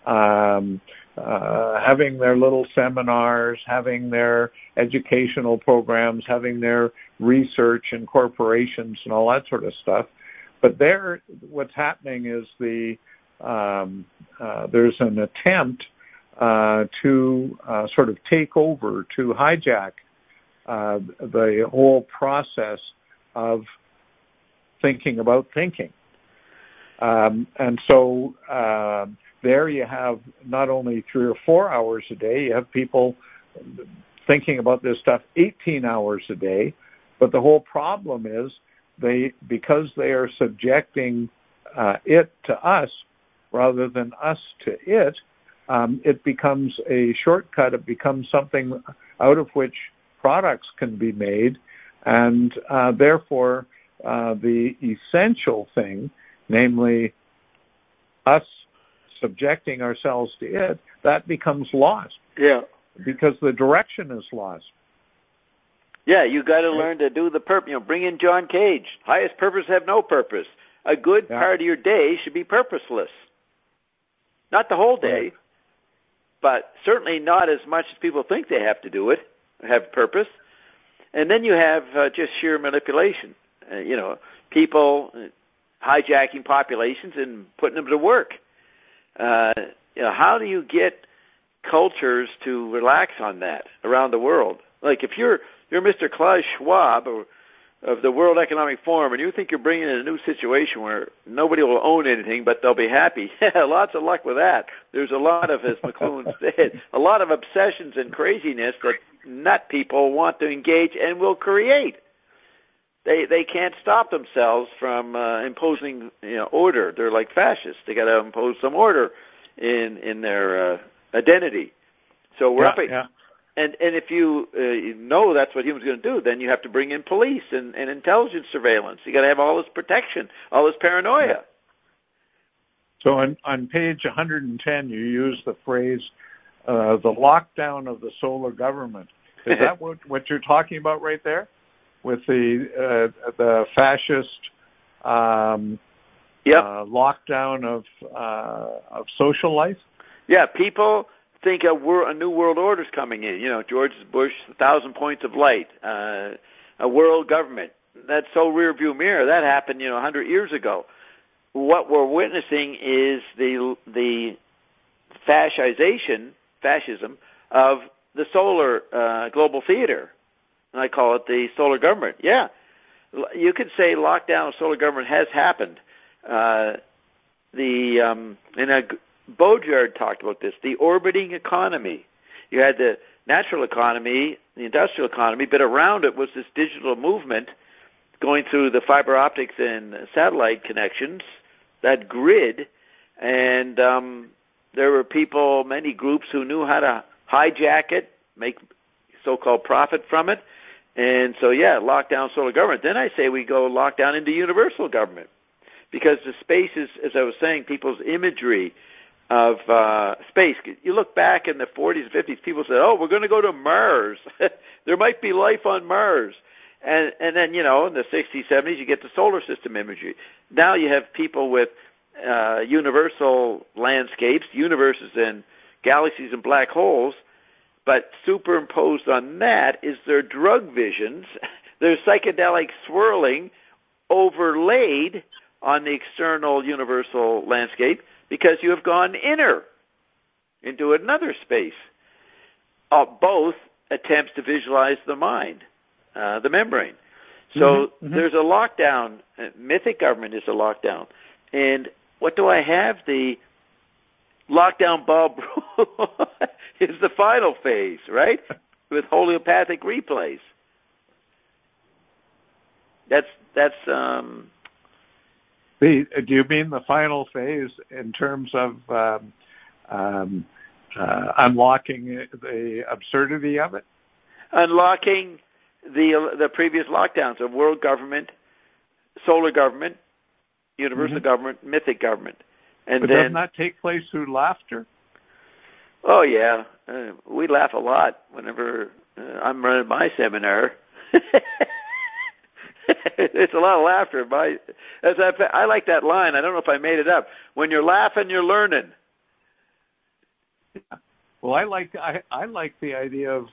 having their little seminars, having their educational programs, having their research and corporations and all that sort of stuff. But what's happening is there's an attempt to sort of take over, to hijack the whole process of thinking about thinking. And so there you have not only 3 or 4 hours a day, you have people thinking about this stuff 18 hours a day. But the whole problem is because they are subjecting it to us rather than us to it, it becomes a shortcut. It becomes something out of which products can be made. And therefore, the essential thing, namely us subjecting ourselves to it, that becomes lost. Yeah. Because the direction is lost. Yeah, you got to learn to do the purpose. Bring in John Cage. Highest purpose have no purpose. A good part of your day should be purposeless. Not the whole day, but certainly not as much as people think they have to do it, have purpose. And then you have just sheer manipulation. People hijacking populations and putting them to work. How do you get cultures to relax on that around the world? Like if you're Mr. Klaus Schwab of the World Economic Forum, and you think you're bringing in a new situation where nobody will own anything, but they'll be happy. Lots of luck with that. There's a lot of, as McLuhan said, a lot of obsessions and craziness that nut people want to engage and will create. They can't stop themselves from imposing order. They're like fascists. They got to impose some order in their identity. So we're up. And if you know that's what humans are going to do, then you have to bring in police and intelligence surveillance. You got to have all this protection, all this paranoia. Yeah. So on page 110, you use the phrase the lockdown of the solar government. Is that what you're talking about right there, with the fascist lockdown of social life? Yeah, people think a new world order is coming in. George Bush, 1,000 points of light, a world government. That's so rear view mirror. That happened, 100 years ago. What we're witnessing is the fascism of the solar global theater, and I call it the solar government. Yeah, you could say lockdown of solar government has happened. Baudrillard talked about this, the orbiting economy. You had the natural economy, the industrial economy, but around it was this digital movement going through the fiber optics and satellite connections, that grid, and there were people, many groups who knew how to hijack it, make so-called profit from it, and so, lockdown solar government. Then I say we go lockdown into universal government, because the space is, as I was saying, people's imagery of space. You look back in the 40s and 50s, people said, we're going to go to Mars. There might be life on Mars. And then, in the 60s, 70s, you get the solar system imagery. Now you have people with universal landscapes, universes and galaxies and black holes, but superimposed on that is their drug visions, their psychedelic swirling overlaid on the external universal landscape, because you have gone inner into another space. Both attempts to visualize the mind, the membrane. So there's a lockdown. Mythic government is a lockdown. And what do I have? The lockdown bulb is the final phase, right? With homeopathic replays. That's Do you mean the final phase in terms of unlocking the absurdity of it? Unlocking the previous lockdowns of world government, solar government, universal government, mythic government. And but then, doesn't that take place through laughter? Oh, yeah. We laugh a lot whenever I'm running my seminar. It's a lot of laughter. I like that line. I don't know if I made it up. When you're laughing, you're learning. Yeah. Well, I like the idea of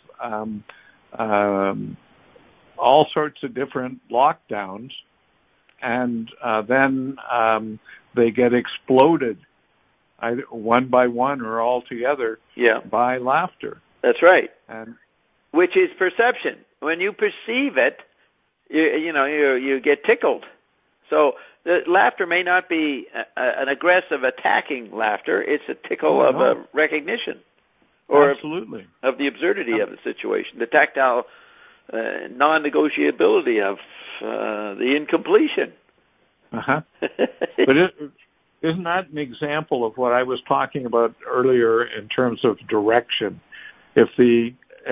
all sorts of different lockdowns, and then they get exploded, either one by one or all together, by laughter. That's right. And which is perception. When you perceive it, you get tickled. So the laughter may not be an aggressive, attacking laughter. It's a tickle of recognition, or absolutely, of the absurdity of the situation, the tactile non-negotiability of the incompletion. But isn't that an example of what I was talking about earlier in terms of direction? If the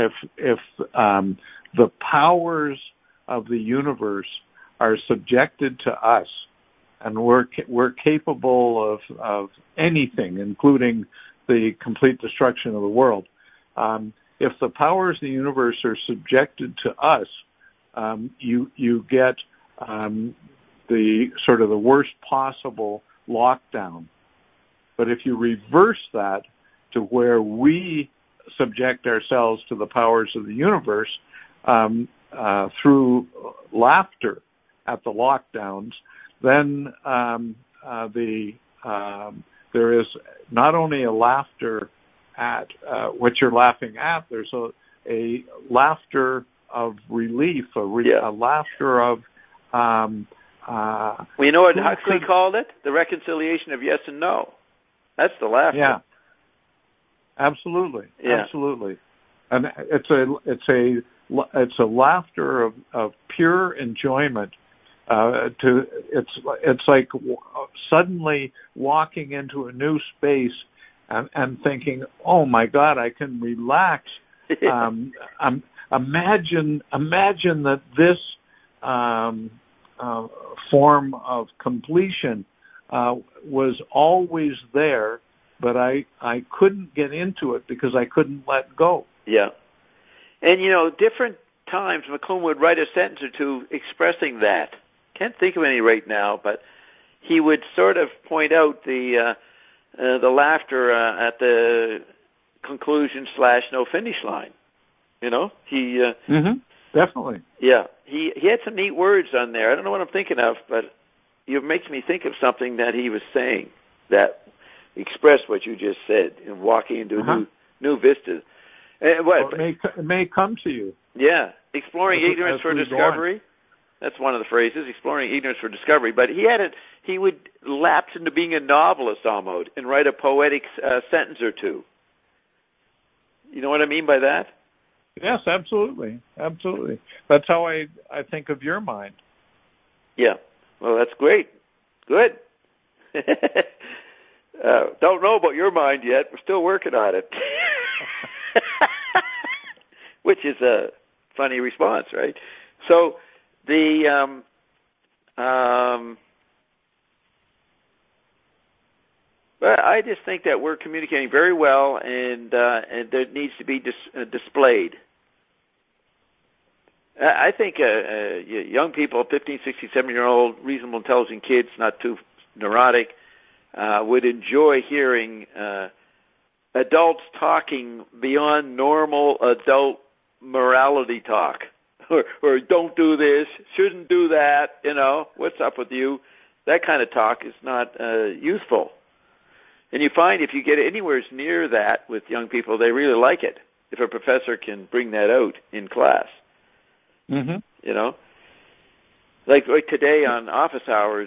powers of the universe are subjected to us, and we're capable of anything, including the complete destruction of the world. If the powers of the universe are subjected to us, you get the sort of the worst possible lockdown. But if you reverse that to where we subject ourselves to the powers of the universe through laughter at the lockdowns, then there is not only a laughter at what you're laughing at, there's a laughter of relief, a laughter of... you know what Huxley called it? The reconciliation of yes and no. That's the laughter. Yeah. Absolutely. Yeah. Absolutely. And it's a laughter of pure enjoyment. It's like suddenly walking into a new space and thinking, oh my God, I can relax. Imagine that this form of completion was always there, but I couldn't get into it because I couldn't let go. Yeah. And, different times McLuhan would write a sentence or two expressing that. Can't think of any right now, but he would sort of point out the laughter at the conclusion / no finish line. He... Definitely. Yeah. He had some neat words on there. I don't know what I'm thinking of, but it makes me think of something that he was saying that expressed what you just said, walking into new vistas. It may come to you. Yeah. Exploring ignorance for discovery. That's one of the phrases, exploring ignorance for discovery. But he would lapse into being a novelist almost and write a poetic sentence or two. You know what I mean by that? Yes, absolutely. Absolutely. That's how I think of your mind. Yeah. Well, that's great. Good. Don't know about your mind yet. We're still working on it. Which is a funny response, right? So I just think that we're communicating very well, and there needs to be displayed. I think young people, 15, 16, 17-year-old, reasonable, intelligent kids, not too neurotic, would enjoy hearing adults talking beyond normal adult morality talk. Or don't do this, shouldn't do that, what's up with you? That kind of talk is not useful. And you find if you get anywhere near that with young people, they really like it, if a professor can bring that out in class. Mm-hmm. Like today on office hours,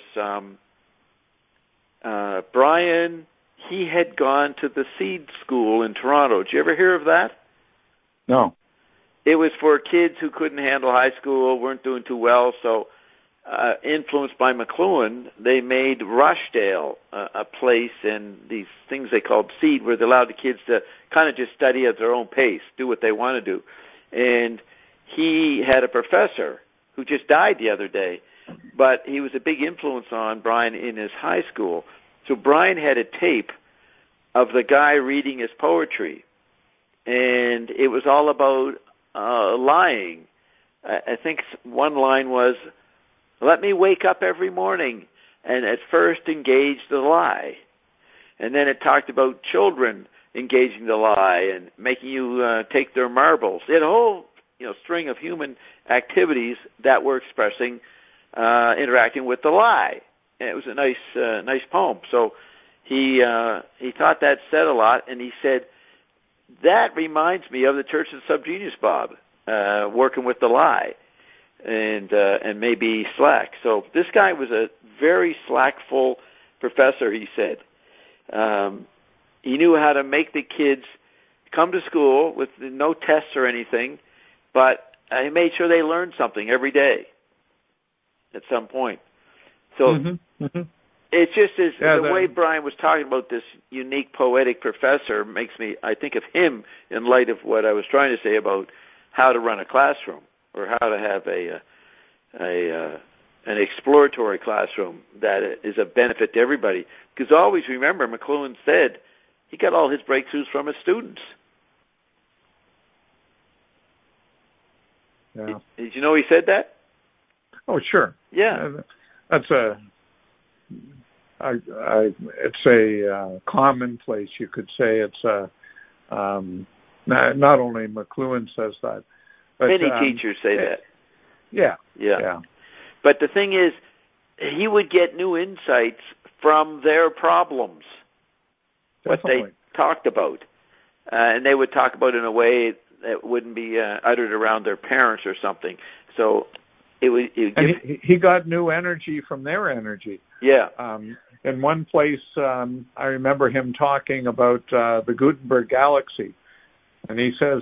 Brian, he had gone to the Seed School in Toronto. Did you ever hear of that? No. It was for kids who couldn't handle high school, weren't doing too well, so influenced by McLuhan, they made Rochdale a place and these things they called Seed, where they allowed the kids to kind of just study at their own pace, do what they want to do. And he had a professor who just died the other day, but he was a big influence on Brian in his high school. So Brian had a tape of the guy reading his poetry, and it was all about lying. I think one line was, "Let me wake up every morning and at first engage the lie." And then it talked about children engaging the lie and making you take their marbles. It had a whole string of human activities that were expressing interacting with the lie. And it was a nice poem. So he thought that said a lot, and he said, that reminds me of the Church of Subgenius, Bob, working with the lie and maybe slack. So this guy was a very slackful professor, he said. He knew how to make the kids come to school with no tests or anything, but he made sure they learned something every day at some point. So it's just the way Brian was talking about this unique poetic professor makes me, I think of him in light of what I was trying to say about how to run a classroom or how to have an exploratory classroom that is a benefit to everybody. Because always remember, McLuhan said he got all his breakthroughs from his students. Yeah. Did you know he said that? Oh, sure. Yeah. That's it's a commonplace. You could say it's not only McLuhan says that, but many teachers say that. Yeah. But the thing is, he would get new insights from their problems, Definitely. what they talked about, and they would talk about it in a way that wouldn't be uttered around their parents or something. So he got new energy from their energy. Yeah. In one place, I remember him talking about the Gutenberg galaxy, and he says,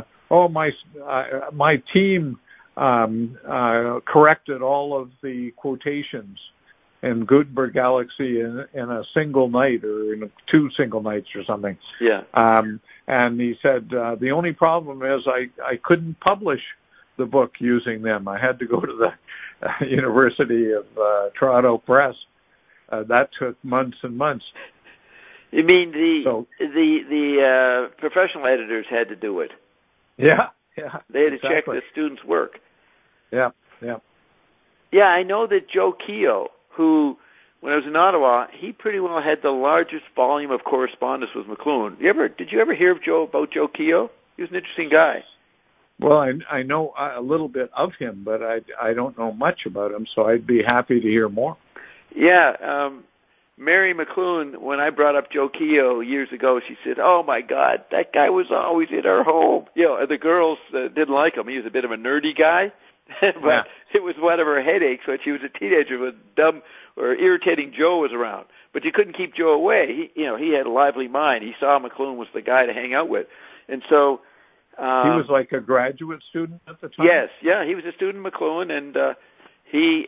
my team corrected all of the quotations in Gutenberg galaxy in a single night or in 2 single nights or something. Yeah. And he said, the only problem is I couldn't publish the book using them. I had to go to the University of Toronto Press. That took months and months. You mean the professional editors had to do it? Yeah. They had to check the students' work. Yeah. Yeah, I know that Joe Keogh, who, when I was in Ottawa, he pretty well had the largest volume of correspondence with McLuhan. Did you ever hear about Joe Keogh? He was an interesting guy. Well, I know a little bit of him, but I don't know much about him, so I'd be happy to hear more. Yeah, Mary McLuhan, when I brought up Joe Keogh years ago, she said, "Oh my God, that guy was always in our home." The girls didn't like him. He was a bit of a nerdy guy, but it was one of her headaches when she was a teenager when dumb or irritating Joe was around. But you couldn't keep Joe away. He had a lively mind. He saw McLuhan was the guy to hang out with, and so. He was like a graduate student at the time? Yes, yeah, he was a student at McLuhan, and he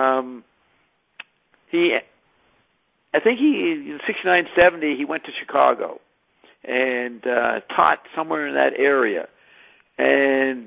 I think in 69, 70, he went to Chicago and taught somewhere in that area. And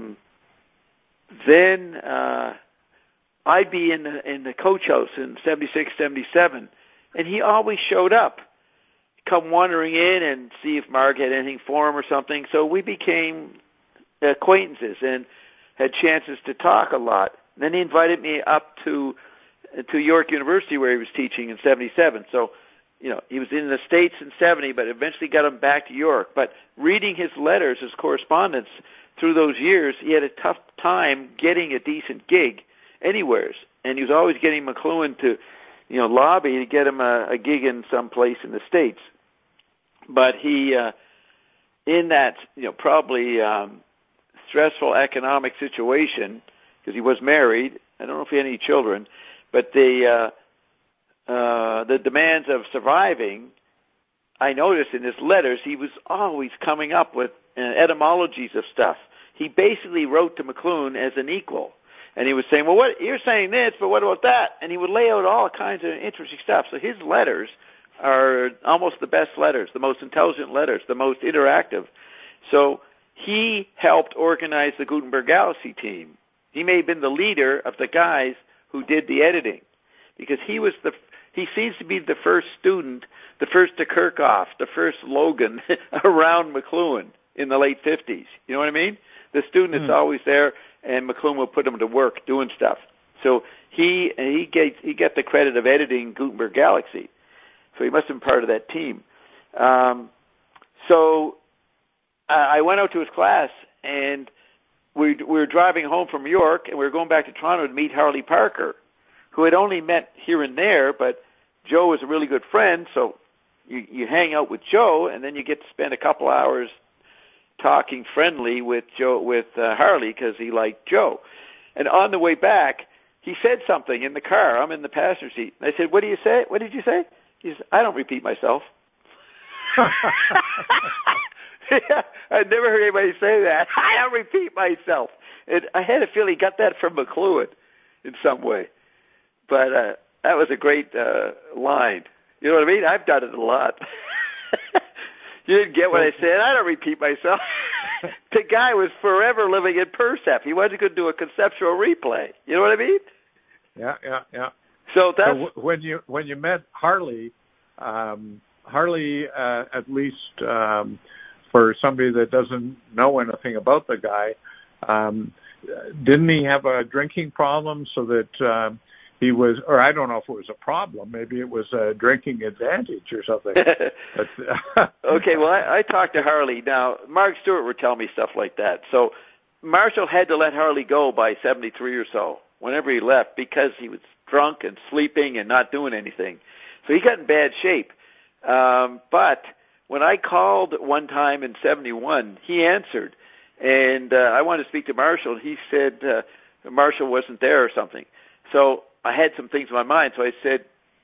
then I'd be in the coach house in 76, 77, and he always showed up, come wandering in and see if Marg had anything for him or something. So we became acquaintances and had chances to talk a lot. And then he invited me up to York University where he was teaching in 77. So, he was in the States in 70, but eventually got him back to York. But reading his letters, his correspondence through those years, he had a tough time getting a decent gig anywheres. And he was always getting McLuhan to, lobby to get him a gig in some place in the States. But he, in that, probably stressful economic situation, because he was married, I don't know if he had any children, but the demands of surviving, I noticed in his letters, he was always coming up with etymologies of stuff. He basically wrote to McLuhan as an equal. And he was saying, well, what you're saying this, but what about that? And he would lay out all kinds of interesting stuff. So his letters are almost the best letters, the most intelligent letters, the most interactive. So he helped organize the Gutenberg Galaxy team. He may have been the leader of the guys who did the editing, because he seems to be the first student, the first de Kerkhoff, the first Logan around McLuhan in the late 50s. You know what I mean? The student is always there, and McLuhan will put him to work doing stuff. So he get the credit of editing Gutenberg Galaxy. So he must have been part of that team. So I went out to his class, and we were driving home from New York, and we were going back to Toronto to meet Harley Parker, who had only met here and there, but Joe was a really good friend, so you hang out with Joe, and then you get to spend a couple hours talking friendly with Harley, because he liked Joe. And on the way back, he said something in the car. I'm in the passenger seat. And I said, what do you say? What did you say? He said, I don't repeat myself. Yeah, I'd never heard anybody say that. I don't repeat myself. And I had a feeling he got that from McLuhan in some way. But that was a great line. You know what I mean? I've done it a lot. You didn't get what I said. I don't repeat myself. The guy was forever living in percept. He wasn't going to do a conceptual replay. You know what I mean? Yeah. So that's when you met Harley. Harley, at least for somebody that doesn't know anything about the guy, didn't he have a drinking problem? So that he was, or I don't know if it was a problem. Maybe it was a drinking advantage or something. Okay, well, I talked to Harley. Now, Mark Stewart would tell me stuff like that. So Marshall had to let Harley go by 73 or so, whenever he left, because he was drunk and sleeping and not doing anything. So he got in bad shape. But when I called one time in 71, he answered. And I wanted to speak to Marshall, and he said Marshall wasn't there or something. So I had some things in my mind, so I said,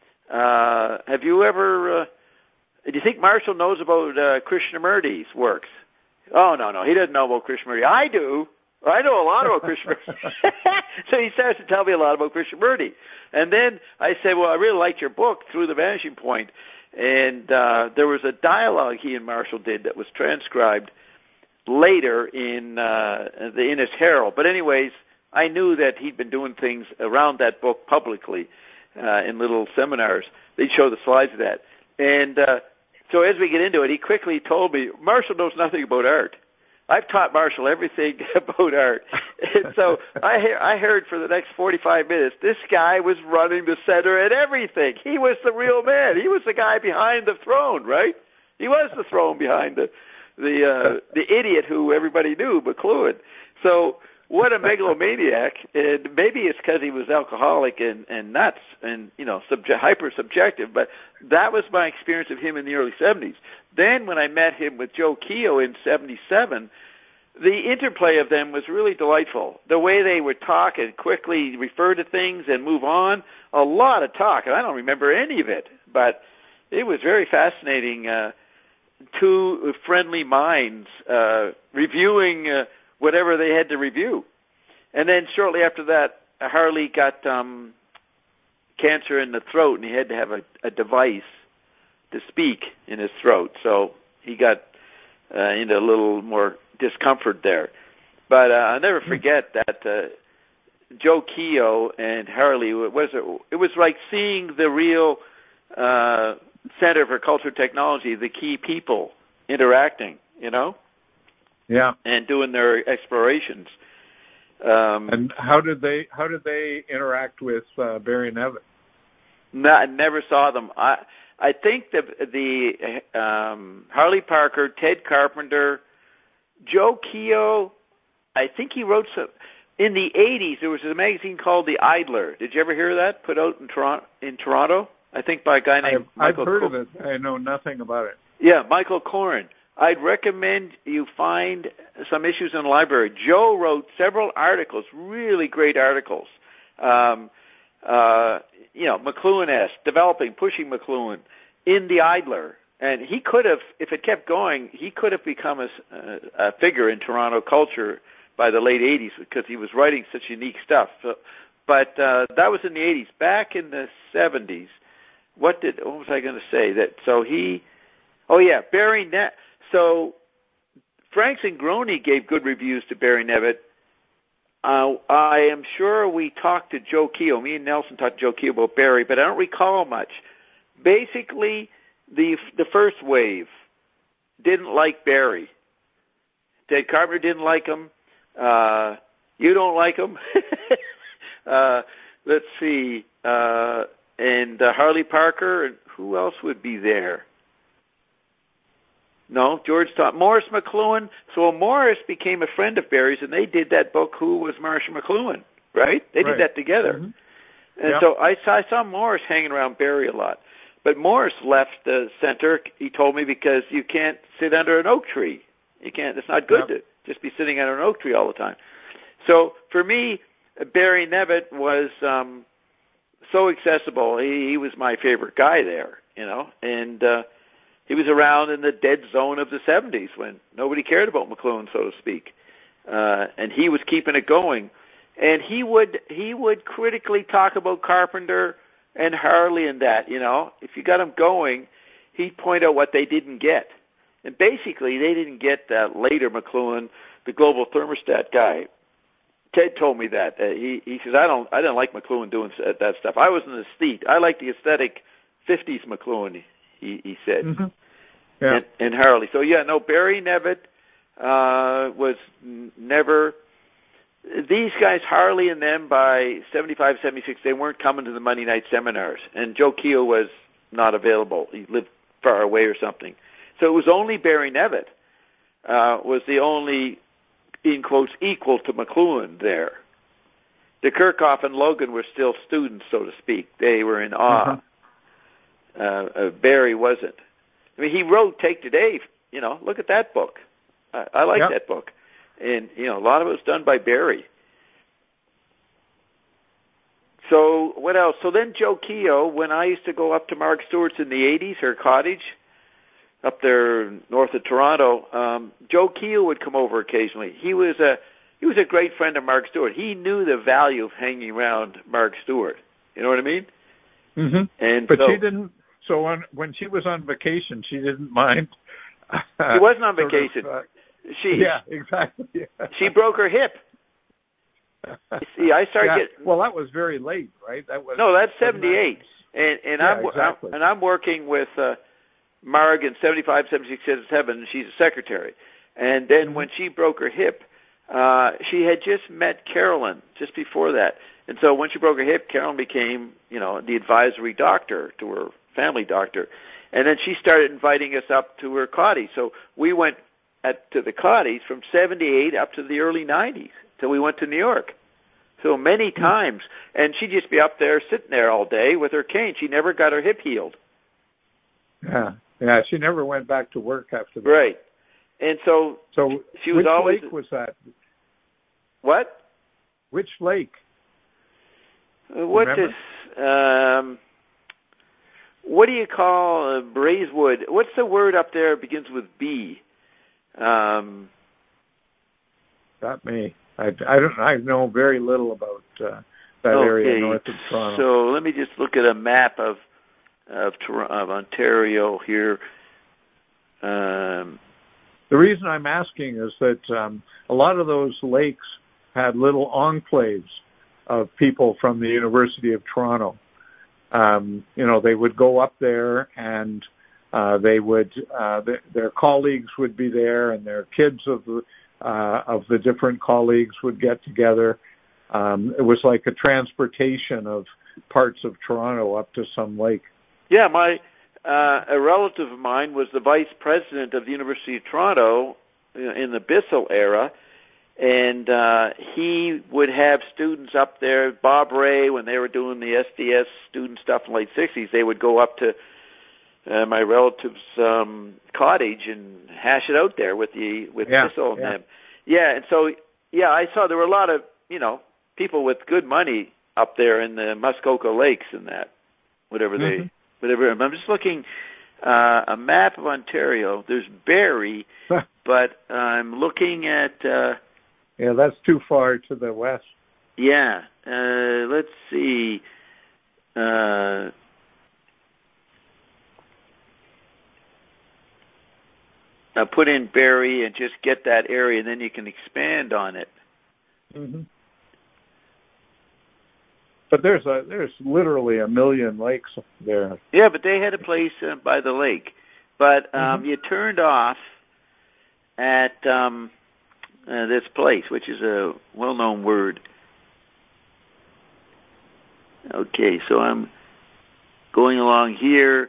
have you ever, do you think Marshall knows about Krishnamurti's works? Oh, no, he doesn't know about Krishnamurti. I do. I know a lot about Krishnamurti. So he starts to tell me a lot about Krishnamurti. And then I said, well, I really liked your book, Through the Vanishing Point. And there was a dialogue he and Marshall did that was transcribed later in the Innis Herald. But anyways, I knew that he'd been doing things around that book publicly in little seminars. They'd show the slides of that. And so as we get into it, he quickly told me, Marshall knows nothing about art. I've taught Marshall everything about art. And so I heard for the next 45 minutes, this guy was running the center at everything. He was the real man. He was the guy behind the throne, right? He was the throne behind the idiot who everybody knew, McLuhan. So what a megalomaniac. And maybe it's because he was alcoholic and nuts and, hyper subjective, but that was my experience of him in the early 70s. Then when I met him with Joe Keogh in 77, the interplay of them was really delightful. The way they would talk and quickly refer to things and move on, a lot of talk, and I don't remember any of it, but it was very fascinating. Two friendly minds reviewing whatever they had to review. And then shortly after that, Harley got cancer in the throat, and he had to have a device to speak in his throat. So he got into a little more discomfort there. But I'll never forget that Joe Keogh and Harley, it was like seeing the real Center for Culture Technology, the key people interacting, Yeah. And doing their explorations. And how did they interact with Barry Nevin? No, I never saw them. I think the Harley Parker, Ted Carpenter, Joe Keogh, I think he wrote some. In the 80s, there was a magazine called The Idler. Did you ever hear that? Put out in Toronto? I think by a guy named Michael. I've heard of it. I know nothing about it. Yeah, Michael Koren. I'd recommend you find some issues in the library. Joe wrote several articles, really great articles. McLuhan-esque, pushing McLuhan in The Idler. And he could have, if it kept going, he could have become a figure in Toronto culture by the late 80s because he was writing such unique stuff. But that was in the 80s. Back in the 70s, what was I going to say? Barry Nevitt. So Frank Zingroni gave good reviews to Barry Nevitt. I am sure we talked to Joe Keogh. Me and Nelson talked to Joe Keogh about Barry, but I don't recall much. Basically, the first wave didn't like Barry. Ted Carpenter didn't like him. You don't like him. Let's see. And Harley Parker. And who else would be there? No, George Thomas. Morris McLuhan. So Morris became a friend of Barry's, and they did that book, Who Was Marcia McLuhan, right? They did that together. Mm-hmm. And so I saw Morris hanging around Barry a lot. But Morris left the center, he told me, because you can't sit under an oak tree. You can't. It's not good to just be sitting under an oak tree all the time. So for me, Barry Nevitt was so accessible. He was my favorite guy there, and he was around in the dead zone of the 70s when nobody cared about McLuhan, so to speak. And he was keeping it going. And he would critically talk about Carpenter and Harley and that, If you got him going, he'd point out what they didn't get. And basically, they didn't get that later McLuhan, the global thermostat guy. Ted told me that. He says, I didn't like McLuhan doing that stuff. I was an aesthete. I like the aesthetic 50s McLuhan, he said. Mm-hmm. Yeah. And Harley. So, Barry Nevitt was never... These guys, Harley and them, by 75, 76, they weren't coming to the Monday night seminars. And Joe Keogh was not available. He lived far away or something. So it was only Barry Nevitt was the only, in quotes, equal to McLuhan there. De Kirchhoff and Logan were still students, so to speak. They were in awe. Mm-hmm. Barry wasn't. I mean, he wrote Take Today, look at that book. I like that book. And, a lot of it was done by Barry. So what else? So then Joe Keogh, when I used to go up to Mark Stewart's in the 80s, her cottage, up there north of Toronto, Joe Keogh would come over occasionally. He was a great friend of Mark Stewart. He knew the value of hanging around Mark Stewart. You know what I mean? Mm-hmm. But she didn't. So when she was on vacation, she didn't mind. She wasn't on vacation. Exactly. Yeah. She broke her hip. See, I started Well, that was very late, right? That's 78, and I'm working with Marg in 75, 76, 77, and she's a secretary. And then when she broke her hip, she had just met Carolyn just before that. And so when she broke her hip, Carolyn became, the advisory doctor to her family doctor. And then she started inviting us up to her cottage. So we went to the cottage from 78 up to the early 90s till we went to New York. So many times. And she'd just be up there sitting there all day with her cane. She never got her hip healed. Yeah, she never went back to work after that. Right. And so she was always... Which lake was that? What? Which lake? What do you call Braeswood? What's the word up there? It begins with B. Not me. I know very little about that area north of Toronto. So let me just look at a map of Ontario here. The reason I'm asking is that a lot of those lakes had little enclaves of people from the University of Toronto. They would go up there and they would their colleagues would be there, and their kids of the different colleagues would get together. It was like a transportation of parts of Toronto up to some lake. Yeah, a relative of mine was the vice president of the University of Toronto in the Bissell era, and he would have students up there. Bob Ray, when they were doing the SDS student stuff in the late 60s, they would go up to my relative's cottage and hash it out there with Bissell and them. Yeah, and so, I saw there were a lot of, people with good money up there in the Muskoka Lakes and that, whatever. I'm just looking a map of Ontario. There's Barrie, but I'm looking at Yeah, that's too far to the west. Yeah. Let's see. Put in Barrie and just get that area, and then you can expand on it. Mm-hmm. But there's literally a million lakes there. Yeah, but they had a place by the lake. But you turned off at this place, which is a well-known word. Okay, so I'm going along here.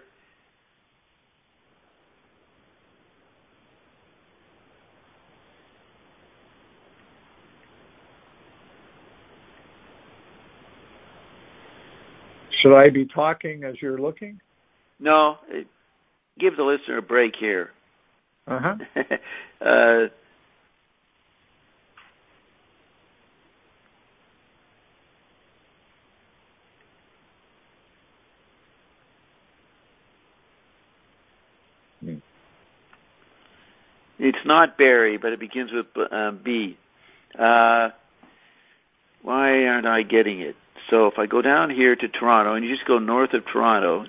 Should I be talking as you're looking? No, give the listener a break here. Uh-huh. It's not Barrie, but it begins with B. Why aren't I getting it? So if I go down here to Toronto, and you just go north of Toronto,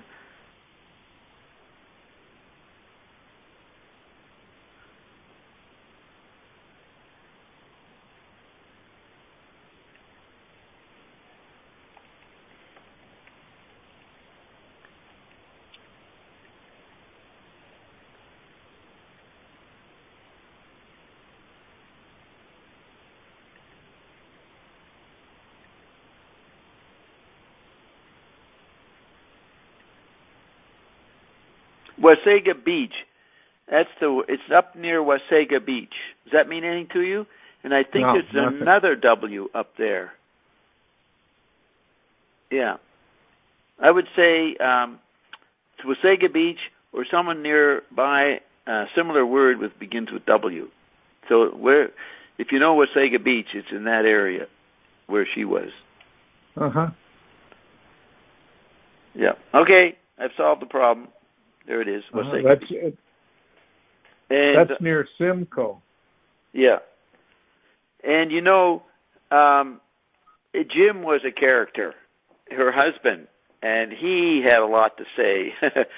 Wasaga Beach. It's up near Wasaga Beach. Does that mean anything to you? And I think there's nothing. Another W up there. Yeah. I would say it's Wasaga Beach or someone nearby, similar word begins with W. So if you know Wasaga Beach, it's in that area where she was. Uh-huh. Yeah. Okay, I've solved the problem. There it is. That's it. And that's near Simcoe. Yeah. And Jim was a character, her husband, and he had a lot to say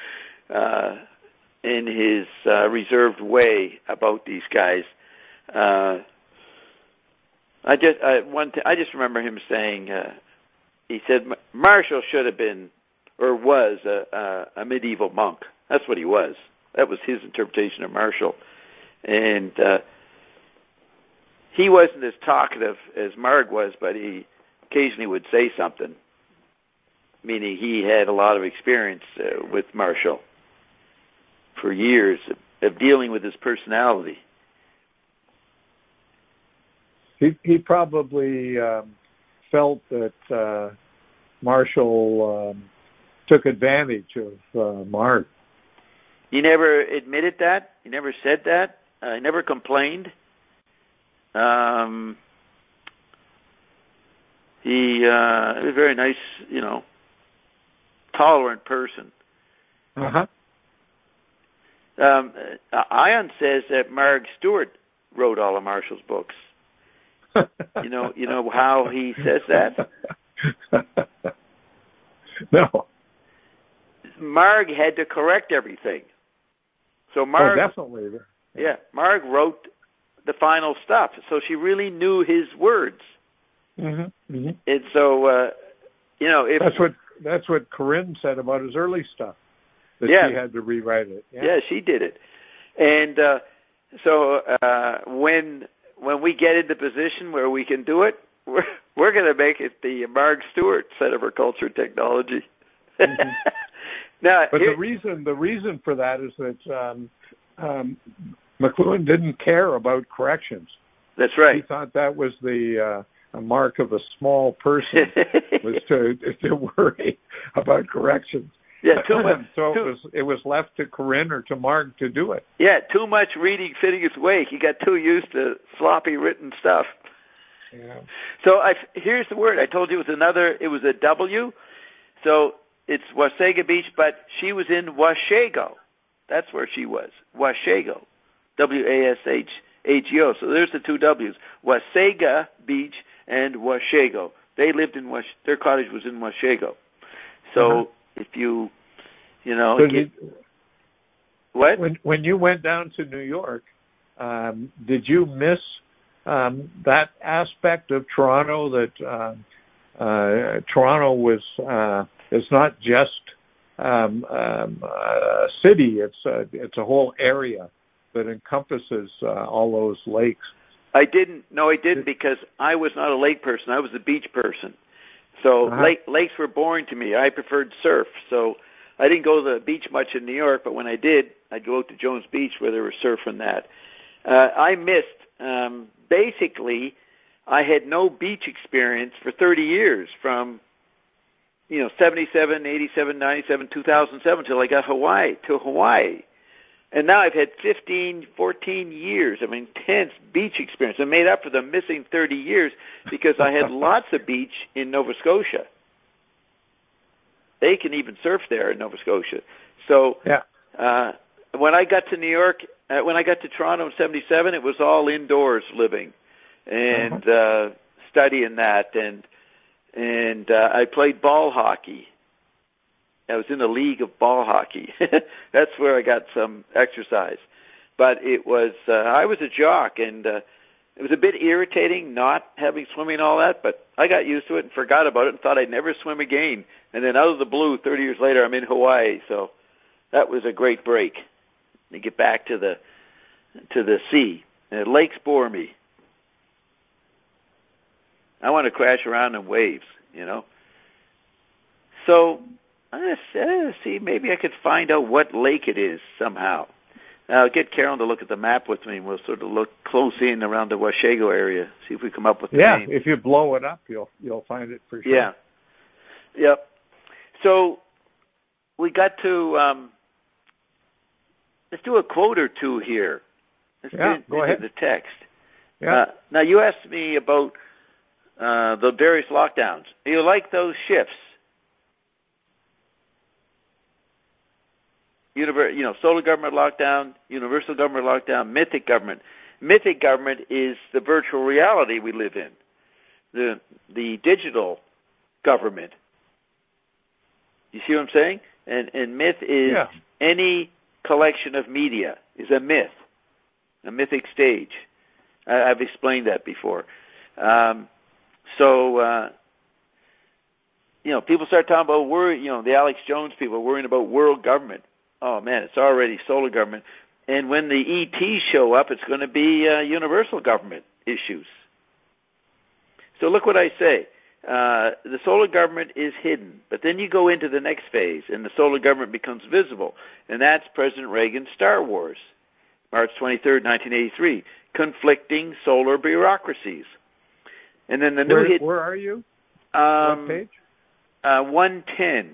in his reserved way about these guys. I just remember him saying, he said Marshall should have been or was a medieval monk. That's what he was. That was his interpretation of Marshall. And he wasn't as talkative as Marg was, but he occasionally would say something, meaning he had a lot of experience with Marshall for years of dealing with his personality. He probably felt that Marshall took advantage of Marg. He never admitted that. He never said that. He never complained. He was a very nice, tolerant person. Uh-huh. Ion says that Marg Stewart wrote all of Marshall's books. You know how he says that? No. Marg had to correct everything. So Marg, definitely. Yeah, Marg wrote the final stuff, so she really knew his words. Mm-hmm. Mm-hmm. And so, if that's what Corinne said about his early stuff. That she had to rewrite it. Yeah, she did it. And so when we get into position where we can do it, we're going to make it the Marg Stewart Center for Culture and Technology. Mm-hmm. Now, but the reason for that is that McLuhan didn't care about corrections. That's right. He thought that was the a mark of a small person was to worry about corrections. Yeah, too much. It was left to Corinne or to Marg to do it. Yeah, too much reading fitting its wake. He got too used to sloppy written stuff. Yeah. So here's the word. I told you it was a W. So it's Wasaga Beach, but she was in Washago. That's where she was. Washago. Washago. A-G-O. So there's the two W's. Wasaga Beach and Washego. They lived in their cottage was in Washego. So if you what? When you went down to New York, did you miss that aspect of Toronto, that Toronto was is not just a city, it's a whole area that encompasses all those lakes? I didn't, because I was not a lake person. I was a beach person. So lakes were boring to me. I preferred surf. So I didn't go to the beach much in New York, but when I did, I'd go out to Jones Beach where there was surf and that. I missed, basically, I had no beach experience for 30 years, from 77, 87, 97, 2007 till I got to Hawaii. And now I've had 15, 14 years of intense beach experience. I made up for the missing 30 years because I had lots of beach in Nova Scotia. They can even surf there in Nova Scotia. So when I got to New York, when I got to Toronto in 77, it was all indoors living and studying that. And I played ball hockey. I was in a league of ball hockey. That's where I got some exercise. But it was, I was a jock, and it was a bit irritating not having swimming and all that, but I got used to it and forgot about it and thought I'd never swim again. And then out of the blue, 30 years later, I'm in Hawaii. So that was a great break to get back to the sea. And lakes bore me. I want to crash around in waves, So I'm going to see, maybe I could find out what lake it is somehow. I'll get Carolyn to look at the map with me, and we'll sort of look close in around the Washego area, see if we come up with the name. Yeah, if you blow it up, you'll find it for sure. Yeah. Yep. So we got to, let's do a quote or two here. Let's go ahead. The text. Yeah. Now, you asked me about the various lockdowns. You like those shifts? Solar government lockdown, universal government lockdown, mythic government. Mythic government is the virtual reality we live in, the digital government. You see what I'm saying? And myth is any collection of media is a myth, a mythic stage. I've explained that before. People start talking about the Alex Jones people worrying about world government. Oh, man, it's already solar government. And when the ETs show up, it's going to be universal government issues. So look what I say. The solar government is hidden. But then you go into the next phase, and the solar government becomes visible. And that's President Reagan's Star Wars, March 23rd, 1983, conflicting solar bureaucracies. And then the new hit... Where are you? What page? 110.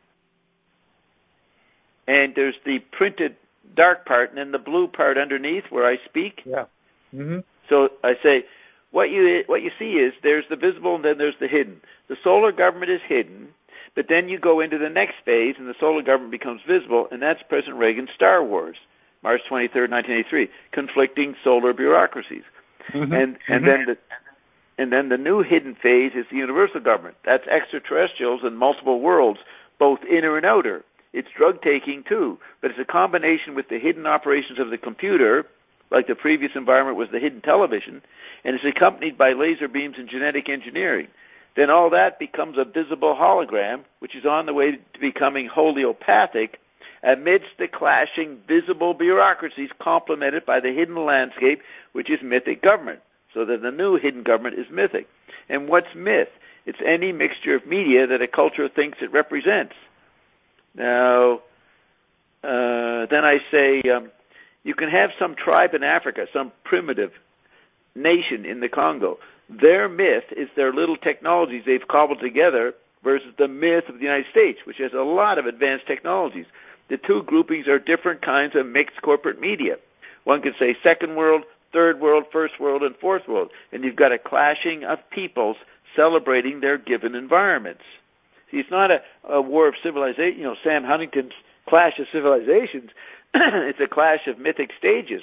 And there's the printed dark part and then the blue part underneath where I speak. Yeah. Mm-hmm. So I say, what you see is there's the visible and then there's the hidden. The solar government is hidden, but then you go into the next phase and the solar government becomes visible, and that's President Reagan's Star Wars, March 23rd, 1983, conflicting solar bureaucracies. Mm-hmm. And then the new hidden phase is the universal government. That's extraterrestrials and multiple worlds, both inner and outer. It's drug-taking, too, but it's a combination with the hidden operations of the computer, like the previous environment was the hidden television, and it's accompanied by laser beams and genetic engineering. Then all that becomes a visible hologram, which is on the way to becoming holiopathic, amidst the clashing visible bureaucracies complemented by the hidden landscape, which is mythic government. So that the new hidden government is mythic. And what's myth? It's any mixture of media that a culture thinks it represents. Now, then I say, you can have some tribe in Africa, some primitive nation in the Congo. Their myth is their little technologies they've cobbled together versus the myth of the United States, which has a lot of advanced technologies. The two groupings are different kinds of mixed corporate media. One could say second world, third world, first world, and fourth world. And you've got a clashing of peoples celebrating their given environments. See, it's not a war of civilization, Sam Huntington's Clash of Civilizations. It's a clash of mythic stages.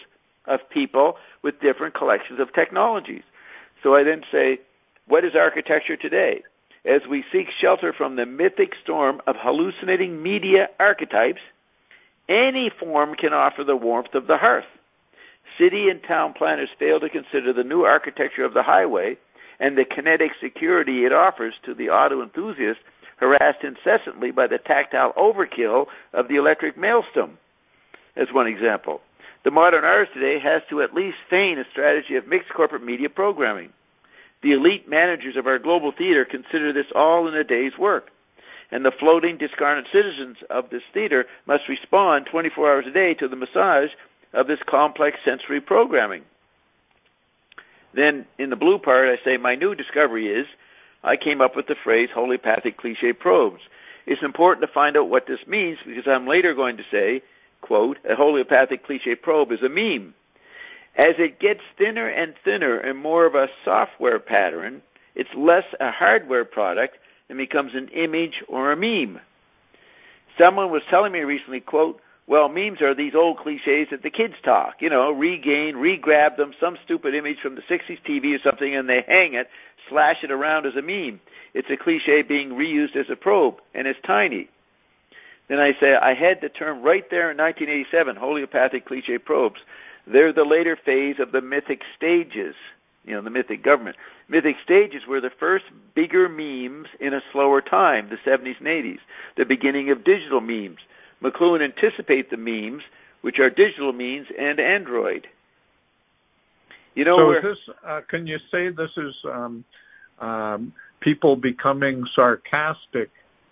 of people with different collections of technologies. So I then say, what is architecture today? As we seek shelter from the mythic storm of hallucinating media archetypes, any form can offer the warmth of the hearth. City and town planners fail to consider the new architecture of the highway and the kinetic security it offers to the auto enthusiast harassed incessantly by the tactile overkill of the electric maelstrom, as one example. The modern artist today has to at least feign a strategy of mixed corporate media programming. The elite managers of our global theater consider this all in a day's work, and the floating, discarnate citizens of this theater must respond 24 hours a day to the massage of this complex sensory programming. Then, in the blue part, I say, my new discovery is, I came up with the phrase homeopathic cliché probes. It's important to find out what this means because I'm later going to say, quote, a homeopathic cliché probe is a meme. As it gets thinner and thinner and more of a software pattern, it's less a hardware product and becomes an image or a meme. Someone was telling me recently, quote, well, memes are these old cliches that the kids talk, re-grab them, some stupid image from the 60s TV or something, and they hang it, slash it around as a meme. It's a cliche being reused as a probe, and it's tiny. Then I say, I had the term right there in 1987, homeopathic cliché probes. They're the later phase of the mythic stages, the mythic government. Mythic stages were the first bigger memes in a slower time, the 70s and 80s, the beginning of digital memes. McLuhan anticipates the memes, which are digital memes and Android. So is this, can you say this is people becoming sarcastic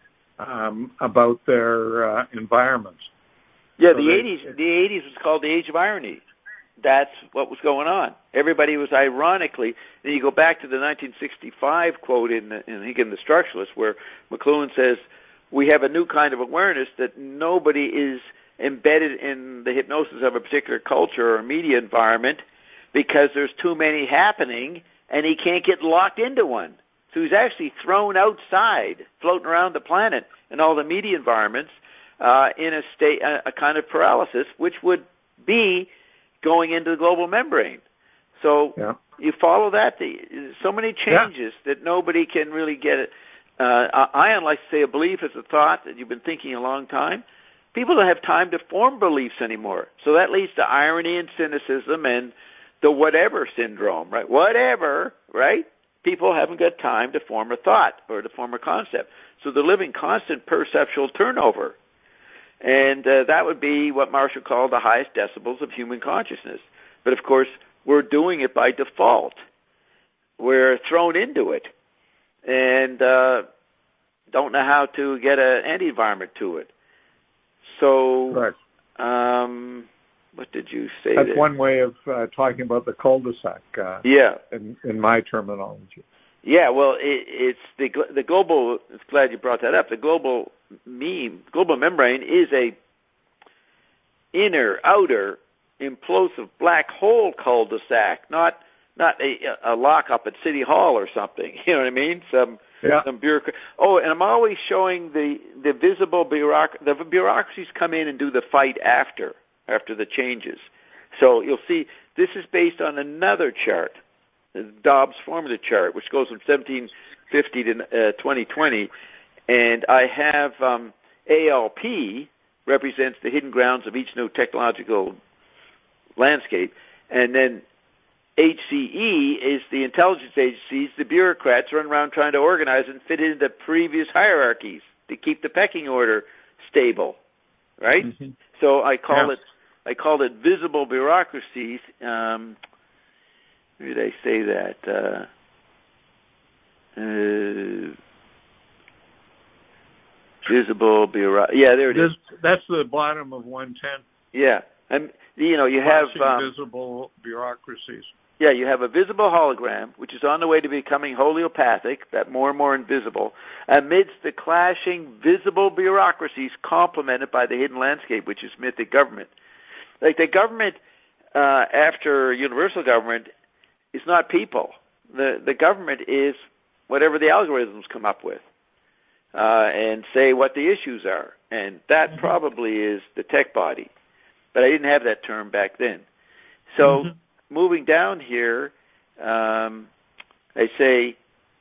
about their environments? Yeah, so the 80s was called the Age of Irony. That's what was going on. Everybody was ironically. Then you go back to the 1965 quote in The Structuralist, where McLuhan says, we have a new kind of awareness that nobody is embedded in the hypnosis of a particular culture or media environment because there's too many happening and he can't get locked into one. So he's actually thrown outside, floating around the planet in all the media environments in a state, a kind of paralysis, which would be going into the global membrane. So you follow that. So many changes that nobody can really get it. Ion likes to say a belief is a thought that you've been thinking a long time. People don't have time to form beliefs anymore. So that leads to irony and cynicism and the whatever syndrome, right? Whatever, right? People haven't got time to form a thought or to form a concept. So they're living constant perceptual turnover. And that would be what Marshall called the highest decibels of human consciousness. But, of course, we're doing it by default. We're thrown into it and don't know how to get an anti-environment to it. So, what did you say That's there? one way of talking about the cul-de-sac in my terminology. Yeah, well, it's the global, glad you brought that up, the global membrane is a inner, outer, implosive black hole cul-de-sac, not a lockup at City Hall or something. You know what I mean? Some bureaucracy. Oh, and I'm always showing the visible bureaucracy. The bureaucracies come in and do the fight after the changes. So you'll see this is based on another chart, the Dobbs formula chart, which goes from 1750 to 2020. And I have ALP represents the hidden grounds of each new technological landscape. And then HCE is the intelligence agencies, the bureaucrats run around trying to organize and fit into previous hierarchies to keep the pecking order stable, right? Mm-hmm. So I call it visible bureaucracies. Where did I say that? Visible bureaucracy. Yeah, there it is. That's the bottom of 110. Yeah, and you have visible bureaucracies. Yeah, you have a visible hologram, which is on the way to becoming homeopathic, that more and more invisible, amidst the clashing visible bureaucracies complemented by the hidden landscape, which is mythic government. Like the government, after universal government, is not people. The government is whatever the algorithms come up with and say what the issues are. And that probably is the tech body. But I didn't have that term back then. So moving down here, they say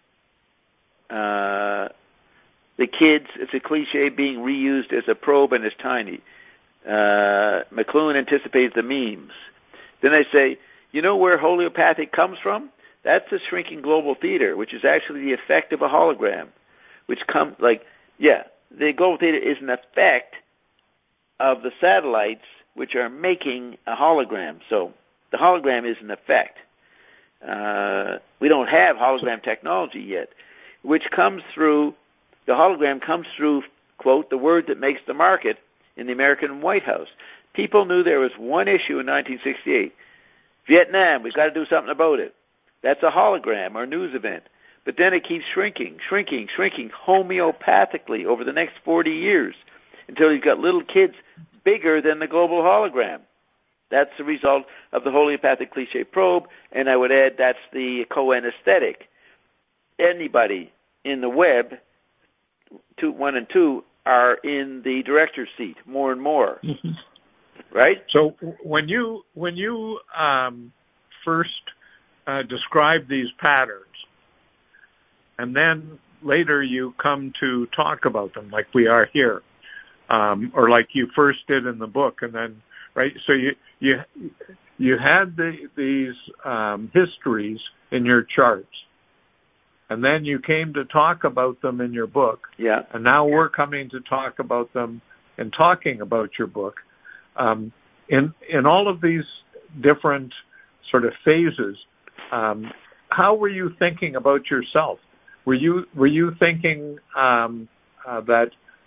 the kids, it's a cliche, being reused as a probe and as tiny. McLuhan anticipates the memes. Then they say, you know where homeopathic comes from? That's the shrinking global theater, which is actually the effect of a hologram, which comes the global theater is an effect of the satellites which are making a hologram. So the hologram is an effect. We don't have hologram technology yet, which comes through, the hologram comes through, quote, the word that makes the market in the American White House. People knew there was one issue in 1968. Vietnam, we've got to do something about it. That's a hologram or news event. But then it keeps shrinking homeopathically over the next 40 years until you've got little kids bigger than the global hologram. That's the result of the homeopathic cliche probe, and I would add that's the co-anesthetic. Anybody in the web, 1 and 2, are in the director's seat more and more. Right? So when you first describe these patterns, and then later you come to talk about them like we are here, or like you first did in the book, and then, right? So you had these histories in your charts, and then you came to talk about them in your book. Yeah. And now we're coming to talk about them and talking about your book. In all of these different sort of phases, how were you thinking about yourself? Were you thinking that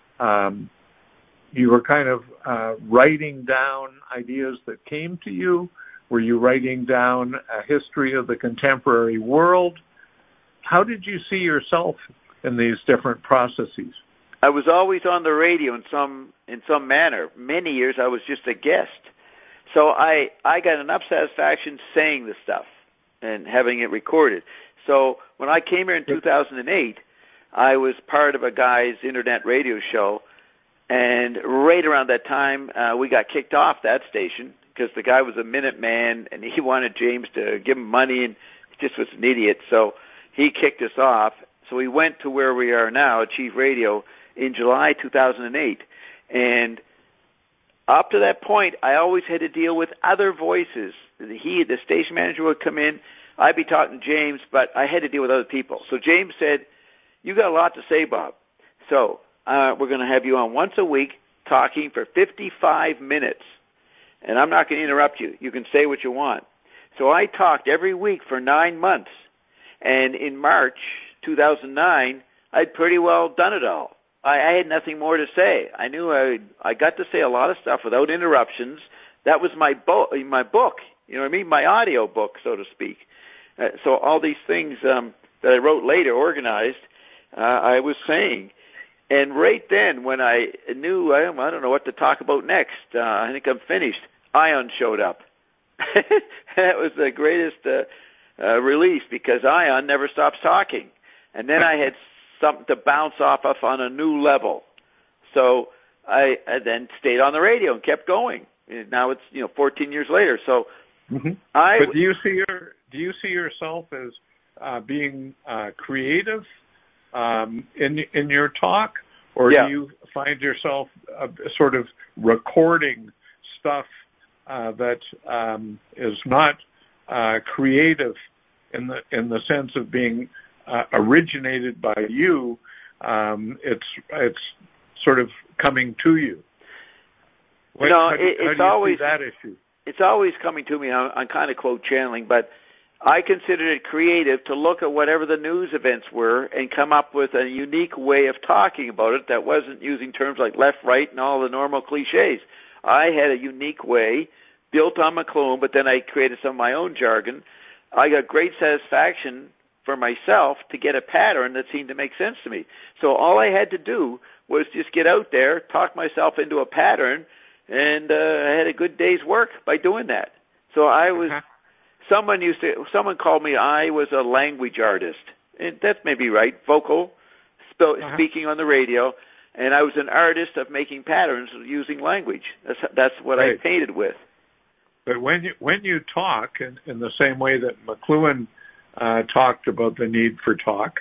you were kind of writing down ideas that came to you? Were you writing down a history of the contemporary world? How did you see yourself in these different processes? I was always on the radio in some manner. Many years I was just a guest. So I got enough satisfaction saying this stuff and having it recorded. So when I came here in 2008, I was part of a guy's internet radio show, and right around that time, we got kicked off that station because the guy was a Minuteman, and he wanted James to give him money, and he just was an idiot. So he kicked us off. So we went to where we are now, Chief Radio, in July 2008. And up to that point, I always had to deal with other voices. The station manager would come in, I'd be talking to James, but I had to deal with other people. So James said, you got a lot to say, Bob. So we're going to have you on once a week talking for 55 minutes. And I'm not going to interrupt you. You can say what you want. So I talked every week for 9 months. And in March 2009, I'd pretty well done it all. I had nothing more to say. I knew I got to say a lot of stuff without interruptions. That was my book, you know what I mean? My audio book, so to speak. So all these things that I wrote later, organized, I was saying. And right then, when I knew, I don't know what to talk about next, I think I'm finished, Ion showed up. That was the greatest release, because Ion never stops talking. And then I had something to bounce off of on a new level. So I then stayed on the radio and kept going. And now it's 14 years later. So But do you see yourself as being creative in your talk, or do you find yourself sort of recording stuff that is not creative in the sense of being originated by you? It's sort of coming to you. It's always that issue. It's always coming to me. I'm kind of quote channeling, but I considered it creative to look at whatever the news events were and come up with a unique way of talking about it that wasn't using terms like left, right, and all the normal cliches. I had a unique way built on McLuhan, but then I created some of my own jargon. I got great satisfaction for myself to get a pattern that seemed to make sense to me. So all I had to do was just get out there, talk myself into a pattern, and I had a good day's work by doing that. So I was, someone called me, I was a language artist. And that's maybe right, vocal, speaking on the radio, and I was an artist of making patterns using language. That's what I painted with. But when you talk in the same way that McLuhan talked about the need for talk,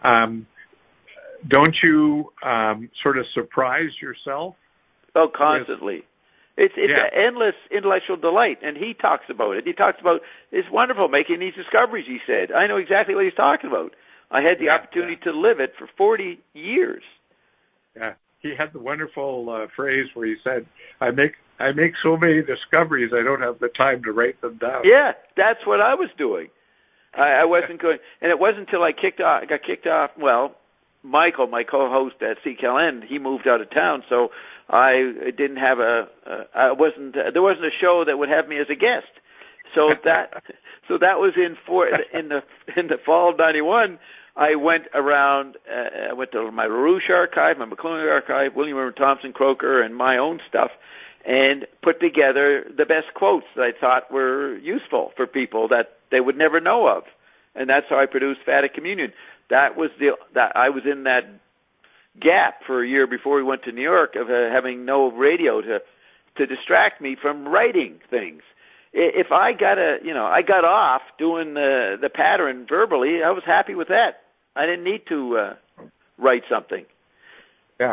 don't you sort of surprise yourself? Oh, constantly. It's an endless intellectual delight, and he talks about it. He talks about it's wonderful making these discoveries, he said. I know exactly what he's talking about. I had the opportunity to live it for 40 years. Yeah, he had the wonderful phrase where he said, I make so many discoveries, I don't have the time to write them down. Yeah, that's what I was doing. I wasn't going, and it wasn't until I got kicked off, well, Michael, my co-host at CKLN, he moved out of town, so I didn't have there wasn't a show that would have me as a guest. So that was in the fall of '91. I went around. I went to my LaRouche archive, my McLuhan archive, William Irwin Thompson, Croker, and my own stuff, and put together the best quotes that I thought were useful for people that they would never know of, and that's how I produced Fat at Communion. That I was in that gap for a year before we went to New York of having no radio to distract me from writing things. If I got off doing the pattern verbally, I was happy with that. I didn't need to write something. Yeah.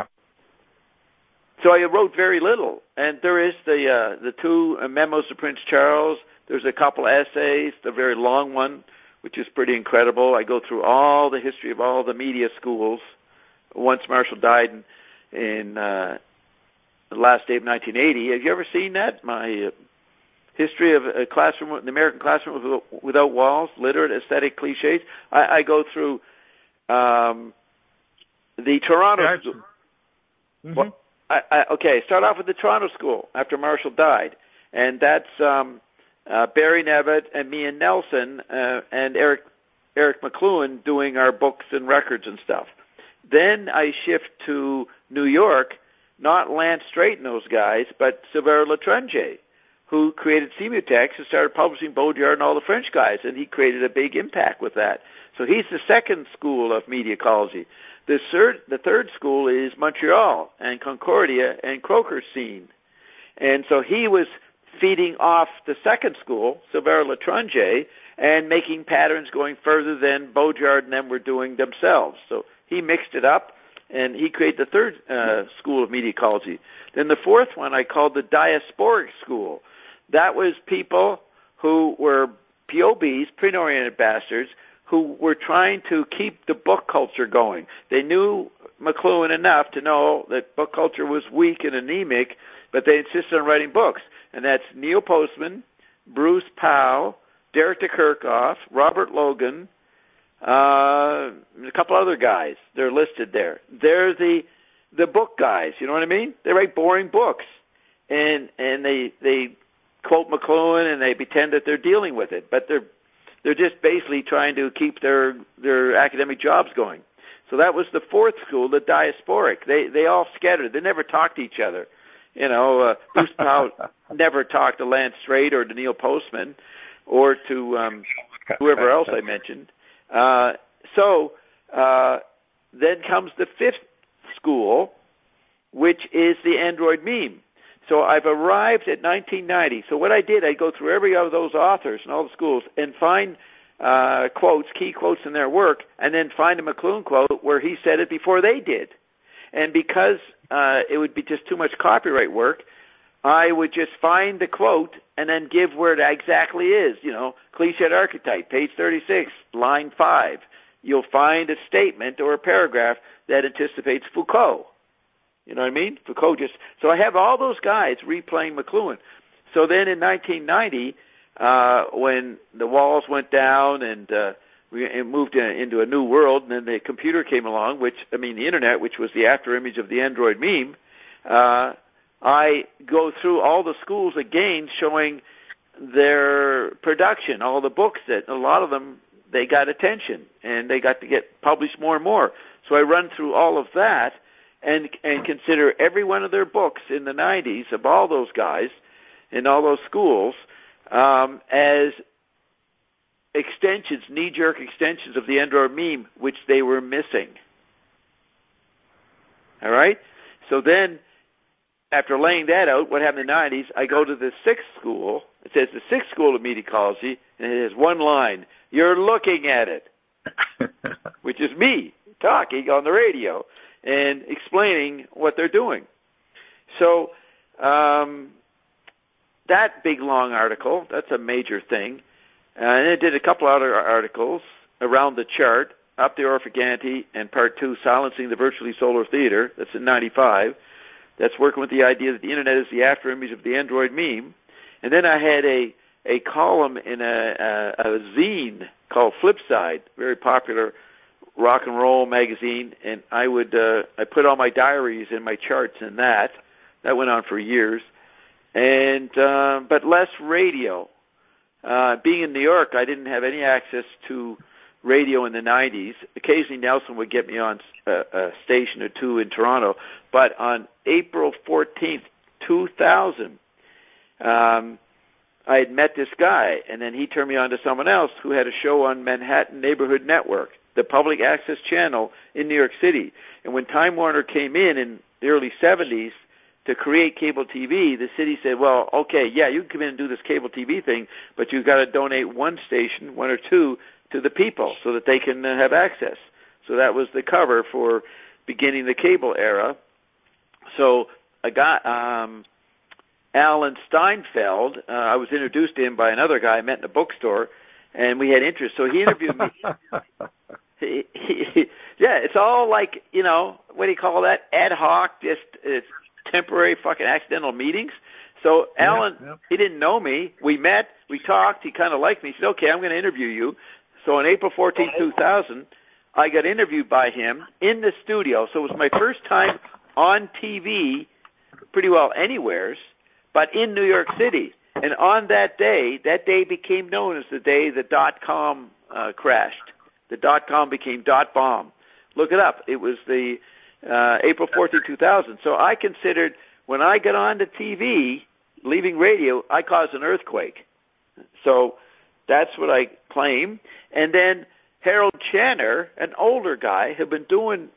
So I wrote very little, and there is the two memos to Prince Charles. There's a couple essays, the very long one, which is pretty incredible. I go through all the history of all the media schools. Once Marshall died in the last day of 1980. Have you ever seen that? My history of a classroom, the American classroom without walls, literate, aesthetic cliches. I go through the Toronto school. Mm-hmm. Well, okay, start off with the Toronto school after Marshall died, and that's Barry Nevitt and me and Nelson and Eric McLuhan doing our books and records and stuff. Then I shift to New York, not Lance Strait and those guys, but Sylvain Letrange, who created Simutex and started publishing Baudrillard and all the French guys, and he created a big impact with that. So he's the second school of media ecology. The third school is Montreal and Concordia and Croker's scene. And so he was feeding off the second school, Sylvain Letrange, and making patterns going further than Baudrillard and them were doing themselves. So he mixed it up, and he created the third school of media ecology. Then the fourth one I called the diasporic school. That was people who were POBs, print-oriented bastards, who were trying to keep the book culture going. They knew McLuhan enough to know that book culture was weak and anemic, but they insisted on writing books. And that's Neil Postman, Bruce Powell, Derek de Kerkhoff, Robert Logan, a couple other guys. They're listed there. They're the book guys. You know what I mean? They write boring books, and they quote McLuhan and they pretend that they're dealing with it, but they're just basically trying to keep their academic jobs going. So that was the fourth school, the diasporic. They all scattered. They never talked to each other. You know, Bruce Powell never talked to Lance Strait or to Neil Postman or to whoever else I mentioned. So then comes the fifth school, which is the Android meme. So I've arrived at 1990. So what I did, I go through every of those authors and all the schools and find quotes, key quotes in their work, and then find a McLuhan quote where he said it before they did. And because it would be just too much copyright work, I would just find the quote and then give where it exactly is. You know, Cliched Archetype, page 36, line 5. You'll find a statement or a paragraph that anticipates Foucault. You know what I mean? Foucault just... So I have all those guys replaying McLuhan. So then in 1990, when the walls went down and we moved into a new world, and then the computer came along, the internet, which was the after image of the Android meme, I go through all the schools again showing their production, all the books that a lot of them, they got attention and they got to get published more and more. So I run through all of that and consider every one of their books in the 90s of all those guys in all those schools as extensions, knee-jerk extensions of the Android meme, which they were missing. All right? So then after laying that out, what happened in the 90s, I go to the sixth school. It says the sixth school of media ecology, and it has one line, "You're looking at it," which is me talking on the radio and explaining what they're doing. So that big, long article, that's a major thing. And it did a couple other articles around the chart, Up the Orphaganti, and Part 2, Silencing the Virtually Solar Theater. That's in 95. That's working with the idea that the Internet is the after-image of the Android meme. And then I had a column in a zine called Flipside, very popular rock and roll magazine, and I put all my diaries and my charts in that. That went on for years. And but less radio. Being in New York, I didn't have any access to radio in the 90s. Occasionally Nelson would get me on a station or two in Toronto. But on April 14th, 2000, I had met this guy, and then he turned me on to someone else who had a show on Manhattan Neighborhood Network, the public access channel in New York City. And when Time Warner came in the early 70s to create cable TV, the city said, well, okay, yeah, you can come in and do this cable TV thing, but you've got to donate one station, one or two, to the people so that they can have access. So that was the cover for beginning the cable era. So a guy, Alan Steinfeld, I was introduced to him by another guy I met in a bookstore, and we had interest. So he interviewed me. Yeah, it's all like, what do you call that? Ad hoc, just temporary fucking accidental meetings. So Alan, he didn't know me. We met, we talked, he kind of liked me. He said, okay, I'm going to interview you. So on April 14, 2000, I got interviewed by him in the studio. So it was my first time on TV, pretty well anywheres, but in New York City. And on that day became known as the day the .com crashed. The .com became .bomb. Look it up. It was the April 14, 2000. So I considered when I got on to TV, leaving radio, I caused an earthquake. So that's what I claim. And then Harold Channer, an older guy, had been doing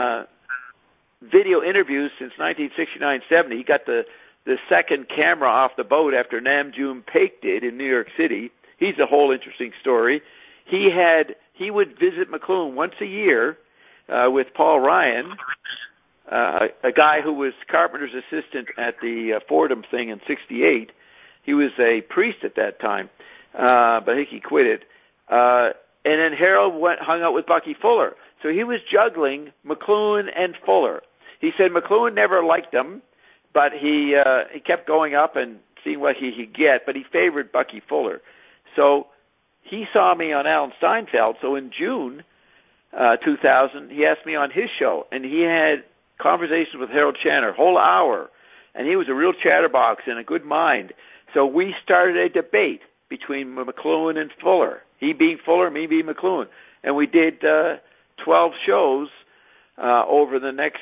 video interviews since 1969-70. He got the second camera off the boat after Nam June Paik did in New York City. He's a whole interesting story. He would visit McLuhan once a year with Paul Ryan, a guy who was Carpenter's assistant at the Fordham thing in '68. He was a priest at that time, but I think he quit it. And then Harold hung out with Bucky Fuller. So he was juggling McLuhan and Fuller. He said McLuhan never liked him, but he kept going up and seeing what he could get, but he favored Bucky Fuller. So he saw me on Alan Steinfeld. So in June 2000, he asked me on his show, and he had conversations with Harold Channer, whole hour, and he was a real chatterbox and a good mind. So we started a debate between McLuhan and Fuller, he being Fuller, me being McLuhan, and we did 12 shows over the next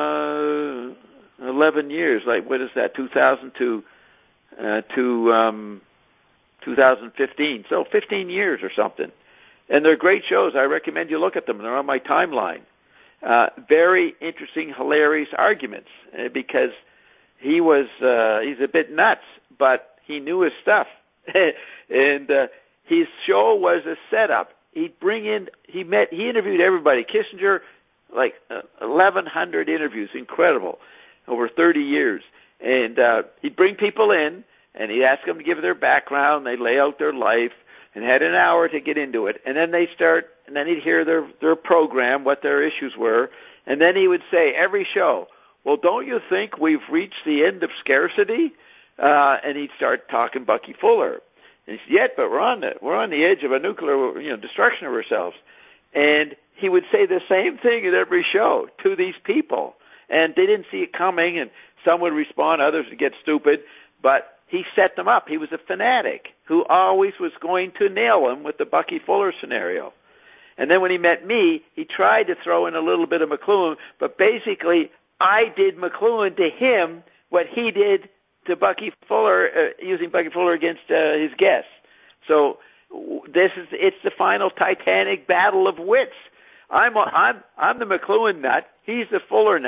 11 years. Like, what is that, 2000 to 2015? So 15 years or something. And they're great shows. I recommend you look at them. They're on my timeline. Very interesting, hilarious arguments because he's a bit nuts, but he knew his stuff. And his show was a setup. He interviewed everybody. Kissinger, like 1,100 interviews, incredible, over 30 years. And he'd bring people in, and he'd ask them to give their background. They'd lay out their life, and had an hour to get into it. And then and he'd hear their program, what their issues were, and then he would say every show, well, don't you think we've reached the end of scarcity? And he'd start talking Bucky Fuller. And he said, yeah, but we're on the edge of a nuclear destruction of ourselves. And he would say the same thing at every show to these people. And they didn't see it coming, and some would respond, others would get stupid, but he set them up. He was a fanatic who always was going to nail them with the Bucky Fuller scenario. And then when he met me, he tried to throw in a little bit of McLuhan, but basically I did McLuhan to him what he did to Bucky Fuller, using Bucky Fuller against his guests. So it's the final titanic battle of wits. I'm the McLuhan nut. He's the Fuller nut.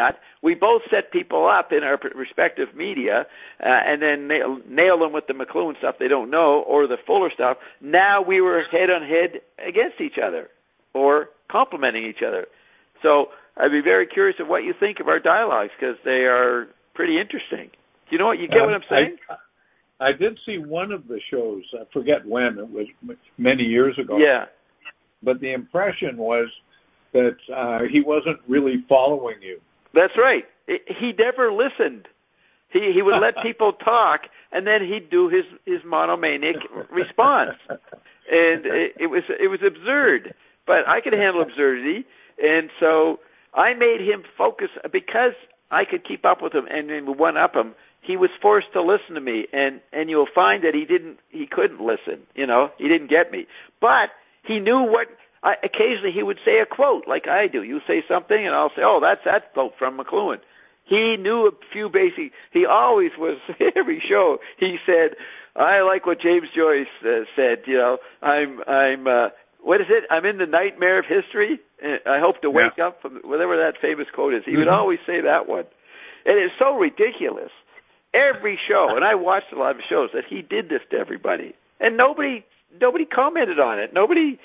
we both set people up in our respective media, and then nail them with the McLuhan stuff they don't know or the Fuller stuff. Now we were head on head against each other or complimenting each other. So I'd be very curious of what you think of our dialogues, because they are pretty interesting. Do you know what? You get what I'm saying? I did see one of the shows. I forget when. It was many years ago. Yeah. But the impression was that he wasn't really following you. That's right. He never listened. He would let people talk, and then he'd do his monomaniac response. And it was absurd. But I could handle absurdity, and so I made him focus, because I could keep up with him and one-up him. He was forced to listen to me, and you'll find that he couldn't listen. You know, he didn't get me. But he knew what. Occasionally he would say a quote like I do. You say something, and I'll say, "Oh, that's that quote from McLuhan." He knew a few basic. He always was every show. He said, "I like what James Joyce said." You know, I'm what is it? I'm in the nightmare of history. I hope to wake up from whatever that famous quote is. He would always say that one, and it's so ridiculous. Every show, and I watched a lot of shows, that he did this to everybody, and nobody commented on it. Nobody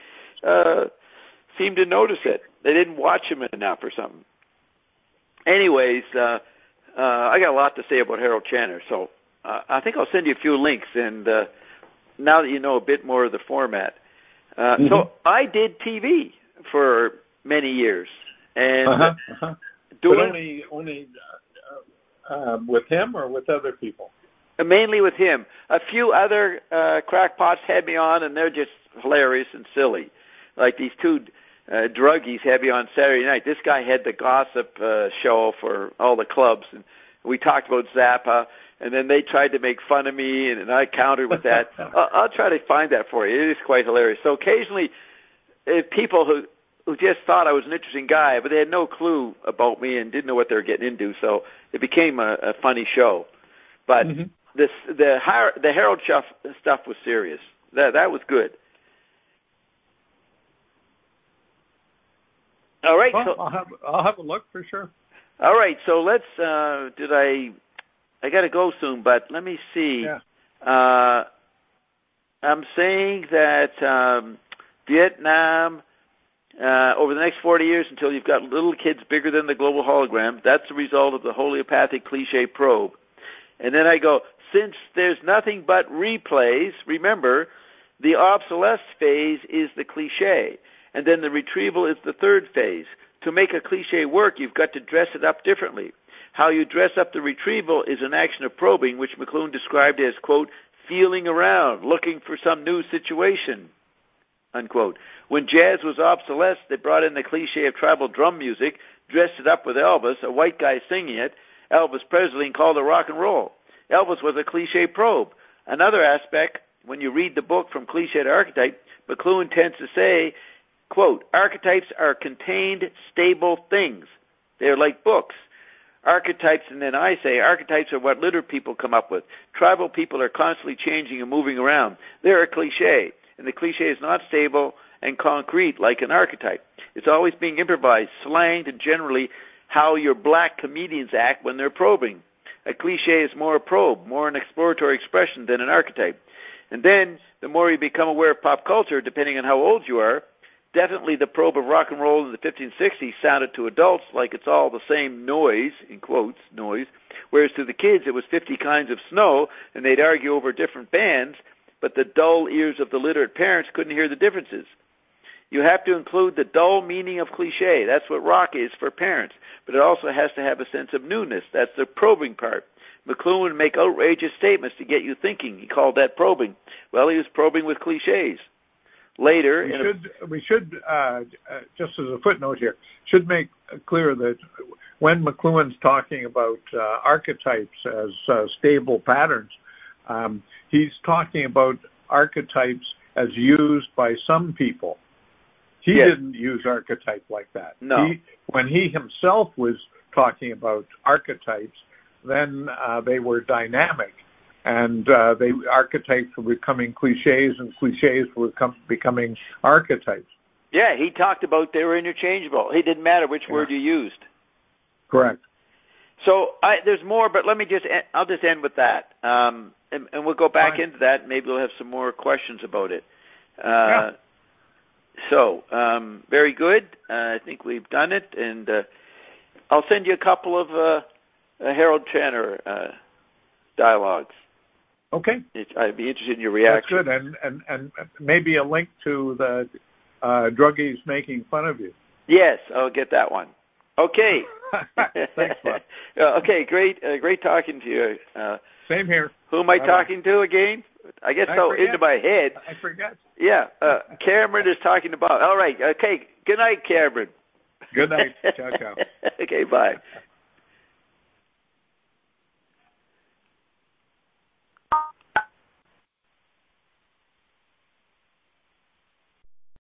seemed to notice it. They didn't watch him enough or something. Anyways, I got a lot to say about Harold Channer, so I think I'll send you a few links, and now that you know a bit more of the format. So I did TV for many years, and doing only with him or with other people? Mainly with him. A few other crackpots had me on, and they're just hilarious and silly. Like these two druggies had me on Saturday night. This guy had the gossip show for all the clubs, and we talked about Zappa, and then they tried to make fun of me, and I countered with that. I'll try to find that for you. It is quite hilarious. So occasionally, people who just thought I was an interesting guy, but they had no clue about me and didn't know what they were getting into, so it became a funny show. But the Harold stuff was serious. That was good. All right. Well, so I'll have a look for sure. All right. So let's. I got to go soon, but let me see. Yeah. I'm saying that Vietnam. Over the next 40 years, until you've got little kids bigger than the global hologram, that's the result of the homeopathic cliche probe. And then I go, since there's nothing but replays, remember, the obsolescence phase is the cliche, and then the retrieval is the third phase. To make a cliche work, you've got to dress it up differently. How you dress up the retrieval is an action of probing, which McLuhan described as, quote, feeling around, looking for some new situation, unquote. When jazz was obsolescent, they brought in the cliche of tribal drum music, dressed it up with Elvis, a white guy singing it, Elvis Presley, and called it rock and roll. Elvis was a cliche probe. Another aspect, when you read the book From Cliche to Archetype, McLuhan tends to say, quote, archetypes are contained, stable things. They're like books. Archetypes, and then I say, archetypes are what literate people come up with. Tribal people are constantly changing and moving around. They're a cliche, and the cliche is not stable and concrete like an archetype. It's always being improvised, slanged, and generally how your black comedians act when they're probing. A cliche is more a probe, more an exploratory expression than an archetype. And then, the more you become aware of pop culture, depending on how old you are, definitely the probe of rock and roll in the 1560s sounded to adults like it's all the same noise, in quotes, noise, whereas to the kids it was 50 kinds of snow, and they'd argue over different bands, but the dull ears of the literate parents couldn't hear the differences. You have to include the dull meaning of cliche. That's what rock is for parents. But it also has to have a sense of newness. That's the probing part. McLuhan would make outrageous statements to get you thinking. He called that probing. Well, he was probing with cliches. Later, we should just as a footnote here, should make clear that when McLuhan's talking about archetypes as stable patterns, he's talking about archetypes as used by some people. He didn't use archetype like that. No. When he himself was talking about archetypes, then they were dynamic, and archetypes were becoming cliches, and cliches were becoming archetypes. Yeah, he talked about they were interchangeable. It didn't matter which word you used. Correct. So there's more, but let me I'll just end with that. And we'll go back into that. Maybe we'll have some more questions about it. So, very good. I think we've done it, and I'll send you a couple of Harold Channer dialogues. Okay. I'd be interested in your reaction. That's good, and maybe a link to the druggies making fun of you. Yes, I'll get that one. Okay. Thanks, Bob. Okay, great talking to you. Same here. Who am I talking to again? I guess into my head. I forget. Yeah, Cameron is talking about. All right. Okay. Good night, Cameron. Good night. Ciao, ciao. Okay, bye.